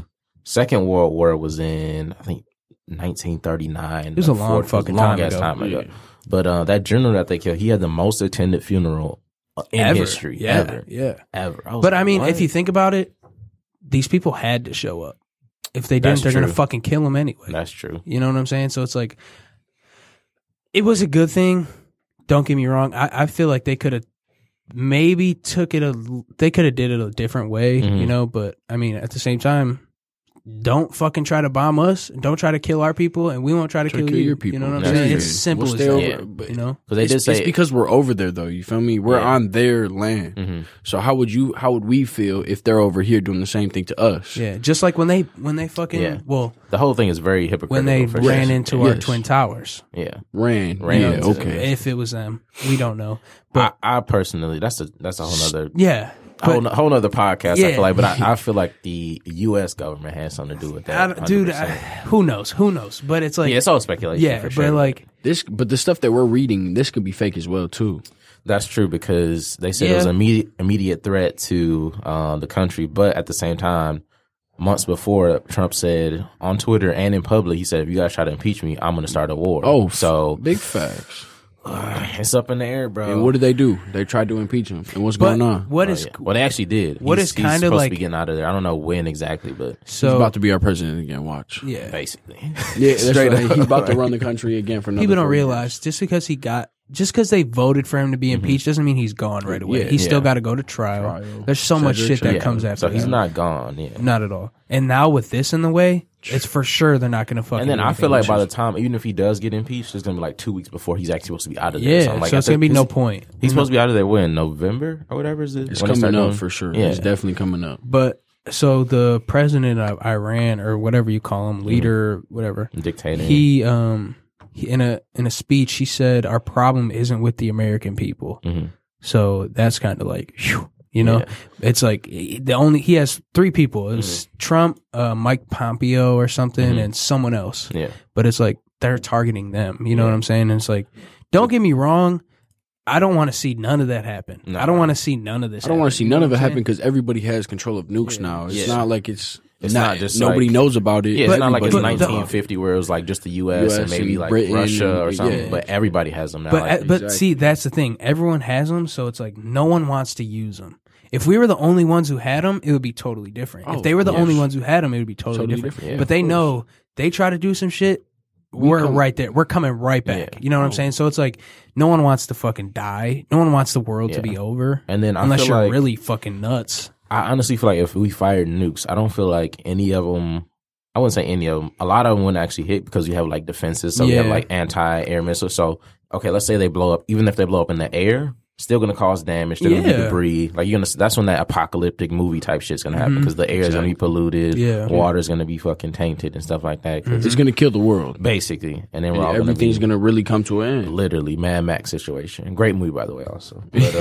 [SPEAKER 2] Second World War was in, I think, nineteen thirty-nine.
[SPEAKER 3] It was a long fucking time
[SPEAKER 2] ass
[SPEAKER 3] ago.
[SPEAKER 2] time ago.
[SPEAKER 5] Yeah.
[SPEAKER 2] But uh, that general that they killed, he had the most attended funeral in
[SPEAKER 3] Ever.
[SPEAKER 2] history.
[SPEAKER 3] Yeah,
[SPEAKER 2] Ever.
[SPEAKER 3] yeah.
[SPEAKER 2] Ever. I was
[SPEAKER 3] But
[SPEAKER 2] like,
[SPEAKER 3] I mean,
[SPEAKER 2] what?
[SPEAKER 3] if you think about it, these people had to show up. If they didn't,
[SPEAKER 2] That's
[SPEAKER 3] they're going to
[SPEAKER 2] true.
[SPEAKER 3] fucking kill them anyway.
[SPEAKER 2] That's true.
[SPEAKER 3] You know what I'm saying? So it's like, it was a good thing. Don't get me wrong. I, I feel like they could have maybe took it a, they could have did it a different way,
[SPEAKER 2] Mhm.
[SPEAKER 3] you know, but I mean, at the same time, don't fucking try to bomb us. Don't try to kill our people, and we won't try to
[SPEAKER 5] Try to
[SPEAKER 3] kill,
[SPEAKER 5] kill
[SPEAKER 3] you.
[SPEAKER 5] your people.
[SPEAKER 3] You know what I'm
[SPEAKER 2] That's
[SPEAKER 3] saying?
[SPEAKER 2] true.
[SPEAKER 3] It's as simple
[SPEAKER 5] We'll
[SPEAKER 3] as
[SPEAKER 5] stay
[SPEAKER 3] that.
[SPEAKER 5] over,
[SPEAKER 2] Yeah.
[SPEAKER 5] but
[SPEAKER 3] You know?
[SPEAKER 2] Because they
[SPEAKER 5] it's,
[SPEAKER 2] did say
[SPEAKER 5] it's because we're over there, though. You feel me? We're
[SPEAKER 2] Yeah.
[SPEAKER 5] on their land.
[SPEAKER 2] Mhm.
[SPEAKER 5] So how would you? How would we feel if they're over here doing the same thing to us?
[SPEAKER 3] Yeah, just like when they when they fucking
[SPEAKER 2] Yeah.
[SPEAKER 3] well
[SPEAKER 2] the whole thing is very hypocritical.
[SPEAKER 3] when they
[SPEAKER 2] for
[SPEAKER 3] ran
[SPEAKER 2] sure.
[SPEAKER 3] into our
[SPEAKER 5] Yes.
[SPEAKER 3] twin towers.
[SPEAKER 2] Yeah.
[SPEAKER 5] Ran,
[SPEAKER 2] Ran
[SPEAKER 5] yeah,
[SPEAKER 2] into
[SPEAKER 5] okay.
[SPEAKER 3] If it was them, we don't know.
[SPEAKER 2] But
[SPEAKER 3] But
[SPEAKER 2] I, I personally, that's a that's a whole other
[SPEAKER 3] yeah,
[SPEAKER 2] whole,
[SPEAKER 3] but,
[SPEAKER 2] whole other podcast. I
[SPEAKER 3] Yeah.
[SPEAKER 2] feel like, but I, I feel like the U S government has something to do with
[SPEAKER 3] I
[SPEAKER 2] that.
[SPEAKER 3] don't- dude, I,
[SPEAKER 2] one hundred percent.
[SPEAKER 3] who knows? Who knows? But it's like
[SPEAKER 2] yeah, it's all speculation.
[SPEAKER 3] yeah,
[SPEAKER 2] for sure.
[SPEAKER 3] but like
[SPEAKER 5] This, but the stuff that we're reading, this could be fake as well too.
[SPEAKER 2] That's true because they said it was
[SPEAKER 3] Yeah.
[SPEAKER 2] an immediate immediate threat to uh, the country, but at the same time, months before, Trump said on Twitter and in public, he said, "If you guys try to impeach me, I'm going to start a war."
[SPEAKER 5] Oh,
[SPEAKER 2] so
[SPEAKER 5] big facts.
[SPEAKER 2] uh, it's up in the air, bro.
[SPEAKER 5] And what did they do? They tried to impeach him. And what's
[SPEAKER 3] but
[SPEAKER 5] going on?
[SPEAKER 3] what
[SPEAKER 2] Oh,
[SPEAKER 3] is
[SPEAKER 2] yeah. Well, they actually did.
[SPEAKER 3] what
[SPEAKER 2] he's,
[SPEAKER 3] is
[SPEAKER 2] he's
[SPEAKER 3] kinda
[SPEAKER 2] supposed
[SPEAKER 3] like-
[SPEAKER 2] to be getting out of there. I don't know when exactly, but
[SPEAKER 3] so
[SPEAKER 5] He's about to be our president again. Watch.
[SPEAKER 3] yeah.
[SPEAKER 2] basically,
[SPEAKER 5] Yeah, that's
[SPEAKER 2] Straight
[SPEAKER 5] right.
[SPEAKER 2] up.
[SPEAKER 5] He's about to run the country again for another.
[SPEAKER 3] People don't
[SPEAKER 5] four years.
[SPEAKER 3] realize just because he got just because they voted for him to be impeached doesn't mean he's gone right away.
[SPEAKER 5] Yeah.
[SPEAKER 3] he's still
[SPEAKER 2] Yeah.
[SPEAKER 3] got to go to trial.
[SPEAKER 5] Trial.
[SPEAKER 3] There's so much
[SPEAKER 5] Cedric,
[SPEAKER 3] shit that
[SPEAKER 5] Cedric.
[SPEAKER 3] comes after.
[SPEAKER 2] So he's
[SPEAKER 3] that.
[SPEAKER 2] not gone. Yeah.
[SPEAKER 3] Not at all. And now with this in the way, it's for sure they're not going to fucking.
[SPEAKER 2] And then
[SPEAKER 3] do
[SPEAKER 2] I feel
[SPEAKER 3] anything,
[SPEAKER 2] like
[SPEAKER 3] which
[SPEAKER 2] by the
[SPEAKER 3] is-
[SPEAKER 2] time, even if he does get impeached, it's gonna be like two weeks before he's actually supposed to be out of there.
[SPEAKER 3] yeah,
[SPEAKER 2] so, I'm like,
[SPEAKER 3] so
[SPEAKER 2] I
[SPEAKER 3] it's going to
[SPEAKER 2] think-
[SPEAKER 3] be no
[SPEAKER 2] 'cause
[SPEAKER 3] point.
[SPEAKER 2] He's supposed to be out of there when November or whatever is it?
[SPEAKER 5] It's
[SPEAKER 2] when they start
[SPEAKER 5] coming up
[SPEAKER 2] doing-
[SPEAKER 5] for sure.
[SPEAKER 2] Yeah.
[SPEAKER 5] It's definitely coming up.
[SPEAKER 3] But so the president of Iran or whatever you call him, leader, whatever,
[SPEAKER 2] Dictator.
[SPEAKER 3] he um he, in a in a speech he said our problem isn't with the American people.
[SPEAKER 2] Mhm.
[SPEAKER 3] So that's kind of like, whew, you know,
[SPEAKER 2] Yeah.
[SPEAKER 3] it's like the only he has three people. It was Trump, uh, Mike Pompeo or something,
[SPEAKER 2] Mhm.
[SPEAKER 3] and someone else.
[SPEAKER 2] Yeah.
[SPEAKER 3] But it's like they're targeting them. You know
[SPEAKER 2] Yeah.
[SPEAKER 3] what I'm saying? And it's like, don't get me wrong. I don't want to see none of that happen.
[SPEAKER 2] No.
[SPEAKER 3] I don't want to see none of this.
[SPEAKER 5] I don't want to
[SPEAKER 3] happen.
[SPEAKER 5] see
[SPEAKER 3] You know
[SPEAKER 5] none of
[SPEAKER 3] what
[SPEAKER 5] it
[SPEAKER 3] I'm
[SPEAKER 5] happen
[SPEAKER 3] saying?
[SPEAKER 5] because everybody has control of nukes now. It's
[SPEAKER 2] Yeah.
[SPEAKER 5] not like it's,
[SPEAKER 2] It's
[SPEAKER 5] not,
[SPEAKER 2] not just
[SPEAKER 5] nobody
[SPEAKER 2] like-
[SPEAKER 5] knows about it.
[SPEAKER 2] Yeah, it's
[SPEAKER 3] But-
[SPEAKER 2] not like it's
[SPEAKER 3] but the-
[SPEAKER 2] nineteen fifty where it was like just the U S,
[SPEAKER 5] U S
[SPEAKER 2] and maybe
[SPEAKER 5] and
[SPEAKER 2] like
[SPEAKER 5] Britain
[SPEAKER 2] Russia or
[SPEAKER 5] and-
[SPEAKER 2] something,
[SPEAKER 5] yeah.
[SPEAKER 2] but everybody has them now.
[SPEAKER 3] But
[SPEAKER 2] like,
[SPEAKER 3] uh, but
[SPEAKER 5] exactly.
[SPEAKER 3] see, that's the thing. Everyone has them, so it's like no one wants to use them. If we were the only ones who had them, it would be totally different.
[SPEAKER 5] Oh,
[SPEAKER 3] if they were the
[SPEAKER 5] yes.
[SPEAKER 3] only ones who had them, it would be totally,
[SPEAKER 5] Totally
[SPEAKER 3] different.
[SPEAKER 5] different,
[SPEAKER 2] yeah,
[SPEAKER 3] but
[SPEAKER 2] of
[SPEAKER 3] they
[SPEAKER 2] course.
[SPEAKER 3] know they try to do some shit.
[SPEAKER 5] We
[SPEAKER 3] We're
[SPEAKER 5] come-
[SPEAKER 3] right there. We're coming right back.
[SPEAKER 2] Yeah.
[SPEAKER 3] You know what I'm
[SPEAKER 5] Oh.
[SPEAKER 3] saying? So it's like no one wants to fucking die. No one wants the world to
[SPEAKER 2] Yeah.
[SPEAKER 3] be over.
[SPEAKER 2] and then I
[SPEAKER 3] Unless
[SPEAKER 2] feel
[SPEAKER 3] you're
[SPEAKER 2] like,
[SPEAKER 3] really fucking nuts.
[SPEAKER 2] I honestly feel like if we fired nukes, I don't feel like any of them. I wouldn't say any of them. A lot of them wouldn't actually hit because you have like defenses. So you have
[SPEAKER 3] Yeah.
[SPEAKER 2] like anti-air missiles. So okay, let's say they blow up. Even if they blow up in the air, still going to cause damage. Still going to be
[SPEAKER 3] Yeah.
[SPEAKER 2] debris. Like you're gonna. That's when that apocalyptic movie type shit's going to happen because the air is going to be polluted.
[SPEAKER 3] Yeah.
[SPEAKER 2] Water's going to be fucking tainted and stuff like that. 'cause
[SPEAKER 5] It's going to kill the world.
[SPEAKER 2] basically, and then we're
[SPEAKER 5] And
[SPEAKER 2] all gonna
[SPEAKER 5] everything's
[SPEAKER 2] be
[SPEAKER 5] going to really come to an end.
[SPEAKER 2] literally Mad Max situation. Great movie, by the way, also. But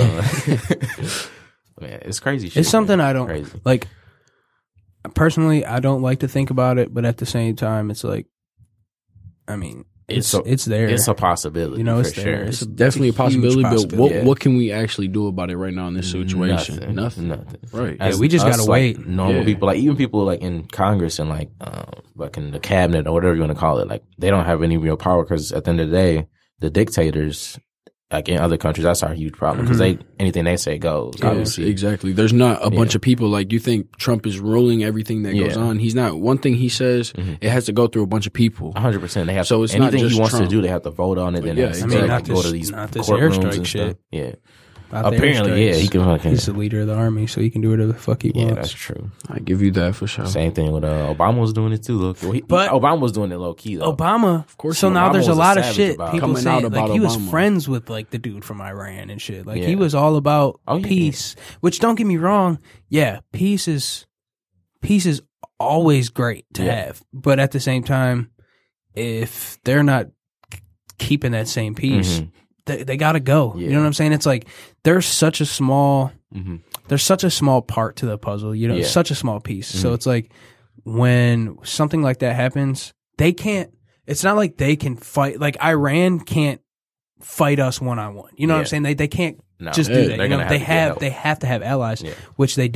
[SPEAKER 2] uh, man, it's crazy shit.
[SPEAKER 3] It's something
[SPEAKER 2] man.
[SPEAKER 3] I don't
[SPEAKER 2] Crazy.
[SPEAKER 3] like. Personally, I don't like to think about it, but at the same time, it's like, I mean, it's
[SPEAKER 2] It's
[SPEAKER 3] it's,
[SPEAKER 2] a-
[SPEAKER 3] there.
[SPEAKER 2] It's a possibility.
[SPEAKER 3] You know,
[SPEAKER 2] for
[SPEAKER 3] it's
[SPEAKER 2] sure.
[SPEAKER 3] there. It's
[SPEAKER 5] It's definitely a
[SPEAKER 3] huge
[SPEAKER 5] possibility, but what
[SPEAKER 3] possibility.
[SPEAKER 2] Yeah.
[SPEAKER 5] what can we actually do about it right now in this situation?
[SPEAKER 2] Nothing.
[SPEAKER 5] Nothing.
[SPEAKER 2] Nothing.
[SPEAKER 5] Right.
[SPEAKER 3] Yeah, we just
[SPEAKER 2] us,
[SPEAKER 3] gotta
[SPEAKER 2] like,
[SPEAKER 3] wait.
[SPEAKER 2] Normal
[SPEAKER 5] Yeah.
[SPEAKER 2] people, like even people like in Congress and like, um, like in the cabinet or whatever you want to call it, like they don't have any real power because at the end of the day, the dictators, like in other countries, that's our huge problem because they anything they say goes.
[SPEAKER 5] Yeah,
[SPEAKER 2] Obviously,
[SPEAKER 5] exactly. There's not a bunch
[SPEAKER 2] Yeah.
[SPEAKER 5] of people like you think Trump is ruling everything that goes
[SPEAKER 2] Yeah. Mm-hmm.
[SPEAKER 5] on. He's not. One thing he says, it has to go through a bunch of people.
[SPEAKER 2] A hundred percent. They have
[SPEAKER 5] So
[SPEAKER 2] to,
[SPEAKER 5] it's not
[SPEAKER 2] anything
[SPEAKER 5] just
[SPEAKER 2] he wants
[SPEAKER 5] Trump.
[SPEAKER 2] to do. They have to vote on it. Then
[SPEAKER 5] Yeah,
[SPEAKER 2] they have to
[SPEAKER 5] I mean,
[SPEAKER 2] like,
[SPEAKER 3] not
[SPEAKER 2] go
[SPEAKER 3] this-
[SPEAKER 2] to these
[SPEAKER 3] not this
[SPEAKER 2] courtrooms
[SPEAKER 3] airstrike
[SPEAKER 2] and
[SPEAKER 3] shit.
[SPEAKER 2] stuff. Yeah,
[SPEAKER 3] About the
[SPEAKER 2] apparently, yeah,
[SPEAKER 3] airstrikes.
[SPEAKER 2] he can fucking.
[SPEAKER 3] He's the leader of the army, so he can do whatever the fuck he
[SPEAKER 2] Yeah,
[SPEAKER 3] wants.
[SPEAKER 2] that's true.
[SPEAKER 5] I give you that for sure.
[SPEAKER 2] Same thing with uh, Obama was doing it too. Look, well, he,
[SPEAKER 3] But-
[SPEAKER 2] Obama was doing it low key though.
[SPEAKER 3] Obama, of
[SPEAKER 5] course
[SPEAKER 3] So
[SPEAKER 5] he-
[SPEAKER 3] now
[SPEAKER 2] Obama
[SPEAKER 3] there's a
[SPEAKER 2] was a
[SPEAKER 3] lot of
[SPEAKER 2] savage
[SPEAKER 3] shit
[SPEAKER 2] about
[SPEAKER 3] people
[SPEAKER 5] Coming
[SPEAKER 3] saying
[SPEAKER 5] out
[SPEAKER 3] like
[SPEAKER 5] about
[SPEAKER 3] he was
[SPEAKER 5] Obama.
[SPEAKER 3] friends with like the dude from Iran and shit. Like he
[SPEAKER 2] Yeah.
[SPEAKER 3] was all about
[SPEAKER 2] Oh, yeah.
[SPEAKER 3] peace. Which don't get me wrong, yeah, peace is peace is always great to
[SPEAKER 2] Yeah.
[SPEAKER 3] have, but at the same time, if they're not keeping that same peace,
[SPEAKER 2] Mhm.
[SPEAKER 3] they, they gotta go. You
[SPEAKER 2] Yeah.
[SPEAKER 3] know what I'm saying? It's like there's such a small.
[SPEAKER 2] Mhm.
[SPEAKER 3] There's such a small part to the puzzle, you know,
[SPEAKER 2] Yeah.
[SPEAKER 3] such a small piece. So
[SPEAKER 2] Mhm.
[SPEAKER 3] it's like when something like that happens, they can't, it's not like they can fight, like Iran can't fight us one on one. You know what I'm
[SPEAKER 2] Yeah.
[SPEAKER 3] saying? They they can't
[SPEAKER 2] No,
[SPEAKER 3] just
[SPEAKER 2] yeah,
[SPEAKER 3] do that.
[SPEAKER 2] they're
[SPEAKER 3] You know,
[SPEAKER 2] gonna
[SPEAKER 3] they
[SPEAKER 2] have to get
[SPEAKER 3] have
[SPEAKER 2] help.
[SPEAKER 3] they have to have allies,
[SPEAKER 2] Yeah.
[SPEAKER 3] which they do.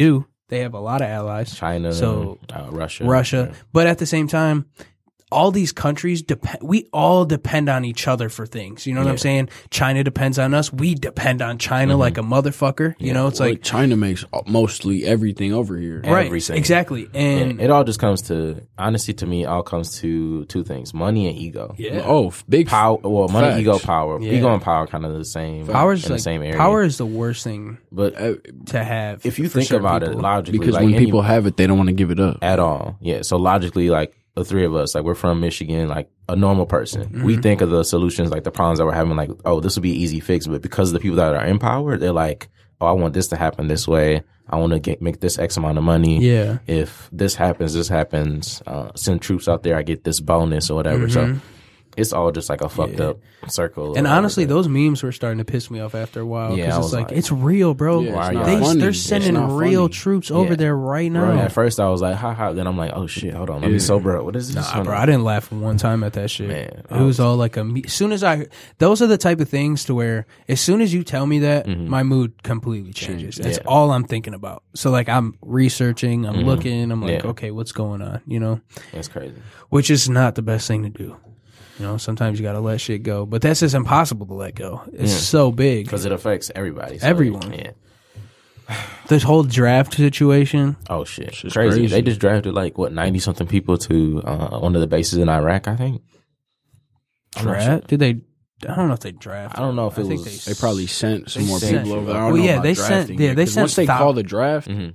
[SPEAKER 3] They have a lot of allies.
[SPEAKER 2] China,
[SPEAKER 3] So
[SPEAKER 2] uh, Russia,
[SPEAKER 3] Russia. But at the same time, all these countries depend. We all depend on each other for things. You know what
[SPEAKER 2] Yeah.
[SPEAKER 3] I'm saying? China depends on us. We depend on China
[SPEAKER 2] Mm-hmm.
[SPEAKER 3] like a motherfucker. You know, it's
[SPEAKER 5] Well,
[SPEAKER 3] like
[SPEAKER 5] China makes mostly everything over here.
[SPEAKER 3] right,
[SPEAKER 2] everything.
[SPEAKER 3] exactly. And
[SPEAKER 2] And it all just comes to honestly to me. It all comes to two things: money and ego.
[SPEAKER 3] yeah,
[SPEAKER 5] Oh, f- big
[SPEAKER 2] Power. Well, money,
[SPEAKER 5] Facts.
[SPEAKER 2] ego, power.
[SPEAKER 3] Yeah.
[SPEAKER 2] Ego and power kind of the same.
[SPEAKER 3] power's
[SPEAKER 2] in
[SPEAKER 3] like
[SPEAKER 2] the same area.
[SPEAKER 3] power is the worst thing
[SPEAKER 2] but
[SPEAKER 5] Uh,
[SPEAKER 3] to have.
[SPEAKER 2] if you
[SPEAKER 3] for
[SPEAKER 2] think
[SPEAKER 3] certain
[SPEAKER 2] about it
[SPEAKER 3] people.
[SPEAKER 2] logically,
[SPEAKER 5] because
[SPEAKER 2] like
[SPEAKER 5] when
[SPEAKER 2] any-
[SPEAKER 5] people have it, they don't want to give it up.
[SPEAKER 2] at all, yeah. So logically, like the three of us, like we're from Michigan, like a normal person,
[SPEAKER 3] Mm-hmm.
[SPEAKER 2] we think of the solutions, like the problems that we're having, like, oh, this would be an easy fix. But because of the people that are in power, they're like, oh, I want this to happen this way. I want to get make this X amount of money.
[SPEAKER 3] Yeah.
[SPEAKER 2] If this happens, this happens. Uh, send troops out there, I get this bonus or whatever. So it's all just like a fucked up circle.
[SPEAKER 3] And
[SPEAKER 2] or
[SPEAKER 3] honestly,
[SPEAKER 2] whatever.
[SPEAKER 3] those memes were starting to piss me off after a while because
[SPEAKER 2] Yeah, I
[SPEAKER 3] it's
[SPEAKER 2] was
[SPEAKER 3] like,
[SPEAKER 2] like,
[SPEAKER 3] it's real, bro.
[SPEAKER 5] Yeah,
[SPEAKER 2] it's
[SPEAKER 3] they,
[SPEAKER 2] not
[SPEAKER 5] funny.
[SPEAKER 3] they're
[SPEAKER 5] It's
[SPEAKER 3] sending
[SPEAKER 5] not
[SPEAKER 3] real
[SPEAKER 5] funny.
[SPEAKER 3] troops over
[SPEAKER 2] Yeah.
[SPEAKER 3] there right now.
[SPEAKER 2] Right. At first, I was like, ha ha. Then I'm like, oh shit, hold on, let me sober up. What is this?
[SPEAKER 3] Nah,
[SPEAKER 2] Hold
[SPEAKER 3] bro,
[SPEAKER 2] on.
[SPEAKER 3] I didn't laugh one time at that shit.
[SPEAKER 2] Man,
[SPEAKER 3] it was all like a. me- As soon as I, those are the type of things to where, as soon as you tell me that, my mood completely changes. That's
[SPEAKER 2] Mm-hmm. Yeah.
[SPEAKER 3] all I'm thinking about. So like, I'm researching, I'm looking, I'm like,
[SPEAKER 2] Yeah.
[SPEAKER 3] okay, what's going on? You know,
[SPEAKER 2] It's crazy.
[SPEAKER 3] which is not the best thing to do. You know, sometimes you got to let shit go, but that's just impossible to let go. It's
[SPEAKER 2] Yeah.
[SPEAKER 3] so big.
[SPEAKER 2] Because it affects everybody. So,
[SPEAKER 3] Everyone.
[SPEAKER 2] Yeah.
[SPEAKER 3] This whole draft situation.
[SPEAKER 2] Oh shit,
[SPEAKER 5] It's just
[SPEAKER 2] crazy.
[SPEAKER 5] crazy.
[SPEAKER 2] They just drafted like what ninety something people to uh, one of the bases in Iraq. I think. I'm not sure.
[SPEAKER 3] Draft? Did they? I don't know if they draft.
[SPEAKER 2] I don't know if
[SPEAKER 3] I
[SPEAKER 2] it
[SPEAKER 3] think
[SPEAKER 2] was-
[SPEAKER 5] They probably sent some
[SPEAKER 3] They
[SPEAKER 5] more
[SPEAKER 3] sent-
[SPEAKER 5] people over. I
[SPEAKER 3] Well,
[SPEAKER 5] don't know
[SPEAKER 3] yeah,
[SPEAKER 5] about
[SPEAKER 3] they sent-
[SPEAKER 5] drafting
[SPEAKER 3] yeah,
[SPEAKER 5] yet,
[SPEAKER 3] they
[SPEAKER 5] 'cause
[SPEAKER 3] sent
[SPEAKER 5] once they
[SPEAKER 3] thou-
[SPEAKER 5] call the draft,
[SPEAKER 2] Mhm.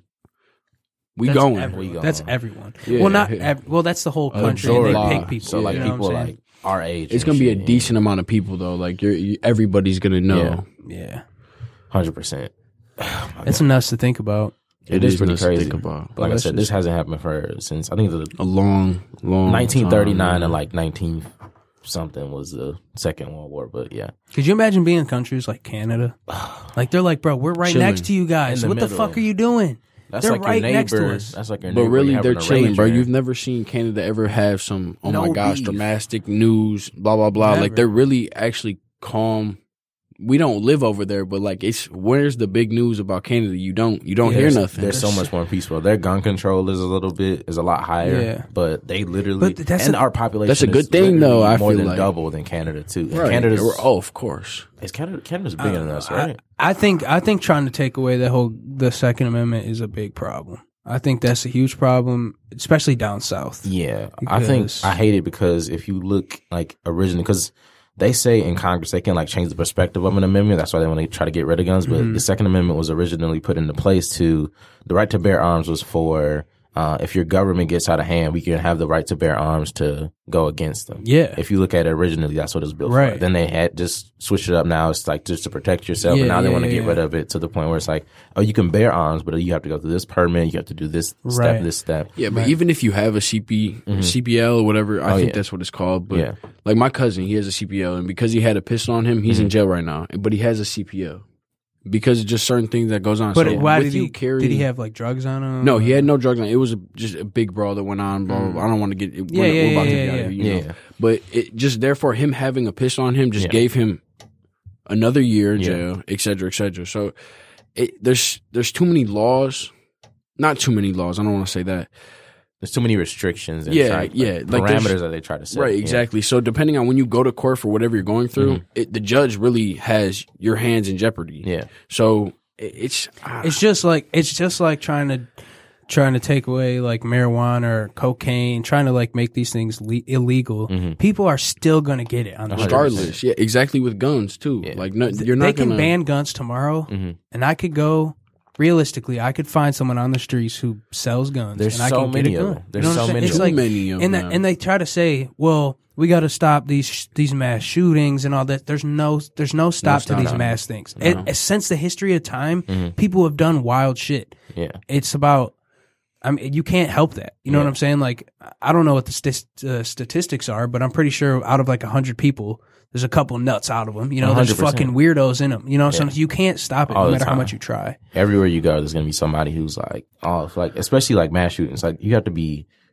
[SPEAKER 5] we
[SPEAKER 3] That's
[SPEAKER 5] going.
[SPEAKER 3] everyone.
[SPEAKER 2] We going.
[SPEAKER 3] That's everyone.
[SPEAKER 5] Yeah,
[SPEAKER 3] well, not
[SPEAKER 5] yeah.
[SPEAKER 3] ev- well. That's the whole
[SPEAKER 5] A
[SPEAKER 3] country. And they
[SPEAKER 5] majority.
[SPEAKER 3] pick people.
[SPEAKER 2] So like
[SPEAKER 3] you know
[SPEAKER 2] people
[SPEAKER 3] what I'm
[SPEAKER 2] like our age.
[SPEAKER 5] It's
[SPEAKER 2] and
[SPEAKER 5] gonna be a
[SPEAKER 2] shit,
[SPEAKER 5] decent amount of people though. Like you're, you, everybody's gonna know.
[SPEAKER 3] saying? Yeah,
[SPEAKER 2] hundred percent.
[SPEAKER 3] it's nuts to think about.
[SPEAKER 2] It is pretty
[SPEAKER 5] nuts to
[SPEAKER 2] crazy.
[SPEAKER 5] think about.
[SPEAKER 2] Like I
[SPEAKER 3] that's
[SPEAKER 2] said,
[SPEAKER 3] just-
[SPEAKER 2] this hasn't happened for since I think the
[SPEAKER 5] A long, long
[SPEAKER 2] nineteen thirty-nine
[SPEAKER 5] time,
[SPEAKER 2] and like nineteen something was the Second World War. But yeah,
[SPEAKER 3] Could you imagine being in countries like Canada? Like they're like, bro, we're right
[SPEAKER 5] Chilling.
[SPEAKER 3] next to you guys.
[SPEAKER 2] In the
[SPEAKER 3] What the
[SPEAKER 2] middle.
[SPEAKER 3] fuck are you doing?
[SPEAKER 2] that's
[SPEAKER 3] They're
[SPEAKER 2] like
[SPEAKER 3] right
[SPEAKER 2] your neighbor.
[SPEAKER 3] next to us.
[SPEAKER 2] That's like your
[SPEAKER 5] But
[SPEAKER 2] neighbor.
[SPEAKER 5] really,
[SPEAKER 2] having
[SPEAKER 5] they're
[SPEAKER 2] a
[SPEAKER 5] chilling, bro.
[SPEAKER 2] rager.
[SPEAKER 5] You've never seen Canada ever have some, oh
[SPEAKER 3] No
[SPEAKER 5] my gosh,
[SPEAKER 3] beef.
[SPEAKER 5] dramatic news, blah, blah, blah.
[SPEAKER 3] Never.
[SPEAKER 5] Like, they're really actually calm. We don't live over there, but like, it's, where's the big news about Canada? You don't, you don't
[SPEAKER 3] Yeah,
[SPEAKER 5] hear
[SPEAKER 3] there's-
[SPEAKER 5] nothing.
[SPEAKER 2] They're so much more peaceful. Their gun control is a little bit is a lot higher.
[SPEAKER 3] Yeah.
[SPEAKER 2] But they literally
[SPEAKER 3] But that's
[SPEAKER 2] and
[SPEAKER 3] a-
[SPEAKER 2] our population.
[SPEAKER 5] That's a good
[SPEAKER 2] is
[SPEAKER 5] thing, though,
[SPEAKER 2] literally
[SPEAKER 5] I
[SPEAKER 2] more
[SPEAKER 5] feel
[SPEAKER 2] than
[SPEAKER 5] like.
[SPEAKER 2] double than Canada too. And
[SPEAKER 5] Right.
[SPEAKER 2] Canada's
[SPEAKER 5] Oh, of course.
[SPEAKER 2] is Canada Canada's bigger than us,
[SPEAKER 3] I,
[SPEAKER 2] right?
[SPEAKER 3] I think I think trying to take away the whole the Second Amendment is a big problem. I think that's a huge problem, especially down south.
[SPEAKER 2] Yeah, I think
[SPEAKER 3] Because-
[SPEAKER 2] I hate it because if you look like originally, because they say in Congress they can like change the perspective of an amendment. That's why they want to try to get rid of guns. But
[SPEAKER 3] Mm-hmm.
[SPEAKER 2] the Second Amendment was originally put into place to the right to bear arms was for uh, if your government gets out of hand, we can have the right to bear arms to go against them.
[SPEAKER 3] Yeah.
[SPEAKER 2] If you look at it originally, that's what it was built
[SPEAKER 3] Right.
[SPEAKER 2] for. Then they had just switched it up. Now it's like just to protect yourself.
[SPEAKER 3] Yeah,
[SPEAKER 2] and now they
[SPEAKER 3] yeah,
[SPEAKER 2] want to
[SPEAKER 3] yeah,
[SPEAKER 2] get rid
[SPEAKER 3] yeah.
[SPEAKER 2] of it to the point where it's like, oh, you can bear arms, but you have to go through this permit. You have to do this
[SPEAKER 3] Right.
[SPEAKER 2] step, this step.
[SPEAKER 5] Yeah, but even if you have a C P, C P L or whatever, I
[SPEAKER 2] Oh,
[SPEAKER 5] think
[SPEAKER 2] yeah.
[SPEAKER 5] that's what it's called. But
[SPEAKER 2] Yeah.
[SPEAKER 5] like my cousin, he has a C P L, and because he had a pistol on him, he's
[SPEAKER 2] Mm-hmm.
[SPEAKER 5] in jail right now. But he has a C P L because of just certain things that goes on.
[SPEAKER 3] But
[SPEAKER 5] so
[SPEAKER 3] why
[SPEAKER 5] with
[SPEAKER 3] did
[SPEAKER 5] you
[SPEAKER 3] he
[SPEAKER 5] carry?
[SPEAKER 3] did he have like drugs on him?
[SPEAKER 5] No, he had no drugs on. It was a, just a big brawl that went on. Blah, blah, blah. I don't want to get.
[SPEAKER 3] Yeah,
[SPEAKER 5] we're,
[SPEAKER 3] yeah,
[SPEAKER 5] we're about
[SPEAKER 3] yeah,
[SPEAKER 5] to
[SPEAKER 3] yeah,
[SPEAKER 5] get out
[SPEAKER 3] yeah.
[SPEAKER 5] of here, you
[SPEAKER 2] Yeah.
[SPEAKER 5] know. But it just therefore him having a pistol on him just
[SPEAKER 2] Yeah.
[SPEAKER 5] gave him another year in
[SPEAKER 2] Yeah.
[SPEAKER 5] jail, et cetera, et cetera. So it, there's there's too many laws. Not too many laws. I don't want to say that.
[SPEAKER 2] There's too many restrictions and
[SPEAKER 5] Yeah,
[SPEAKER 2] try-
[SPEAKER 5] yeah, like there's-
[SPEAKER 2] parameters that they try to set.
[SPEAKER 5] Right,
[SPEAKER 2] Yeah.
[SPEAKER 5] exactly. So depending on when you go to court for whatever you're going through, it, the judge really has your hands in jeopardy.
[SPEAKER 2] Mm-hmm. Yeah.
[SPEAKER 5] So it, it's ah,
[SPEAKER 3] It's just like it's just like trying to trying to take away like marijuana or cocaine, trying to like make these things le- illegal.
[SPEAKER 2] Mm-hmm.
[SPEAKER 3] People are still gonna get it on the streets.
[SPEAKER 5] regardless. Yeah, exactly. With guns too.
[SPEAKER 2] Yeah.
[SPEAKER 5] Like no, you're
[SPEAKER 3] They
[SPEAKER 5] not
[SPEAKER 3] can
[SPEAKER 5] gonna
[SPEAKER 3] ban guns tomorrow,
[SPEAKER 2] Mm-hmm.
[SPEAKER 3] and I could go. Realistically, I could find someone on the streets who sells guns.
[SPEAKER 2] There's
[SPEAKER 3] and I
[SPEAKER 2] so
[SPEAKER 3] can
[SPEAKER 2] many
[SPEAKER 3] get a
[SPEAKER 2] of
[SPEAKER 3] gun.
[SPEAKER 2] them. There's
[SPEAKER 3] You know what
[SPEAKER 2] so
[SPEAKER 3] I'm saying?
[SPEAKER 2] many
[SPEAKER 3] It's
[SPEAKER 2] of
[SPEAKER 3] like,
[SPEAKER 5] them. Many of
[SPEAKER 3] and,
[SPEAKER 5] them.
[SPEAKER 3] the, and they try to say, "Well, we got to stop these these mass shootings and all that." There's no there's no stop to
[SPEAKER 2] stop.
[SPEAKER 3] these
[SPEAKER 2] No. Mm-hmm.
[SPEAKER 3] mass things. And, since the history of time, people have done wild shit.
[SPEAKER 2] Yeah.
[SPEAKER 3] It's about. I mean, you can't help that. You know
[SPEAKER 2] Yeah.
[SPEAKER 3] what I'm saying? Like, I don't know what the st- uh, statistics are, but I'm pretty sure out of like a hundred people, there's a couple nuts out of them. You know, there's
[SPEAKER 2] one hundred percent.
[SPEAKER 3] fucking weirdos in them. You know, so you can't stop it
[SPEAKER 2] All
[SPEAKER 3] no
[SPEAKER 2] the
[SPEAKER 3] matter how
[SPEAKER 2] time.
[SPEAKER 3] much you try.
[SPEAKER 2] Everywhere you go, there's gonna be somebody who's like, oh, like especially like mass shootings. Like you have to be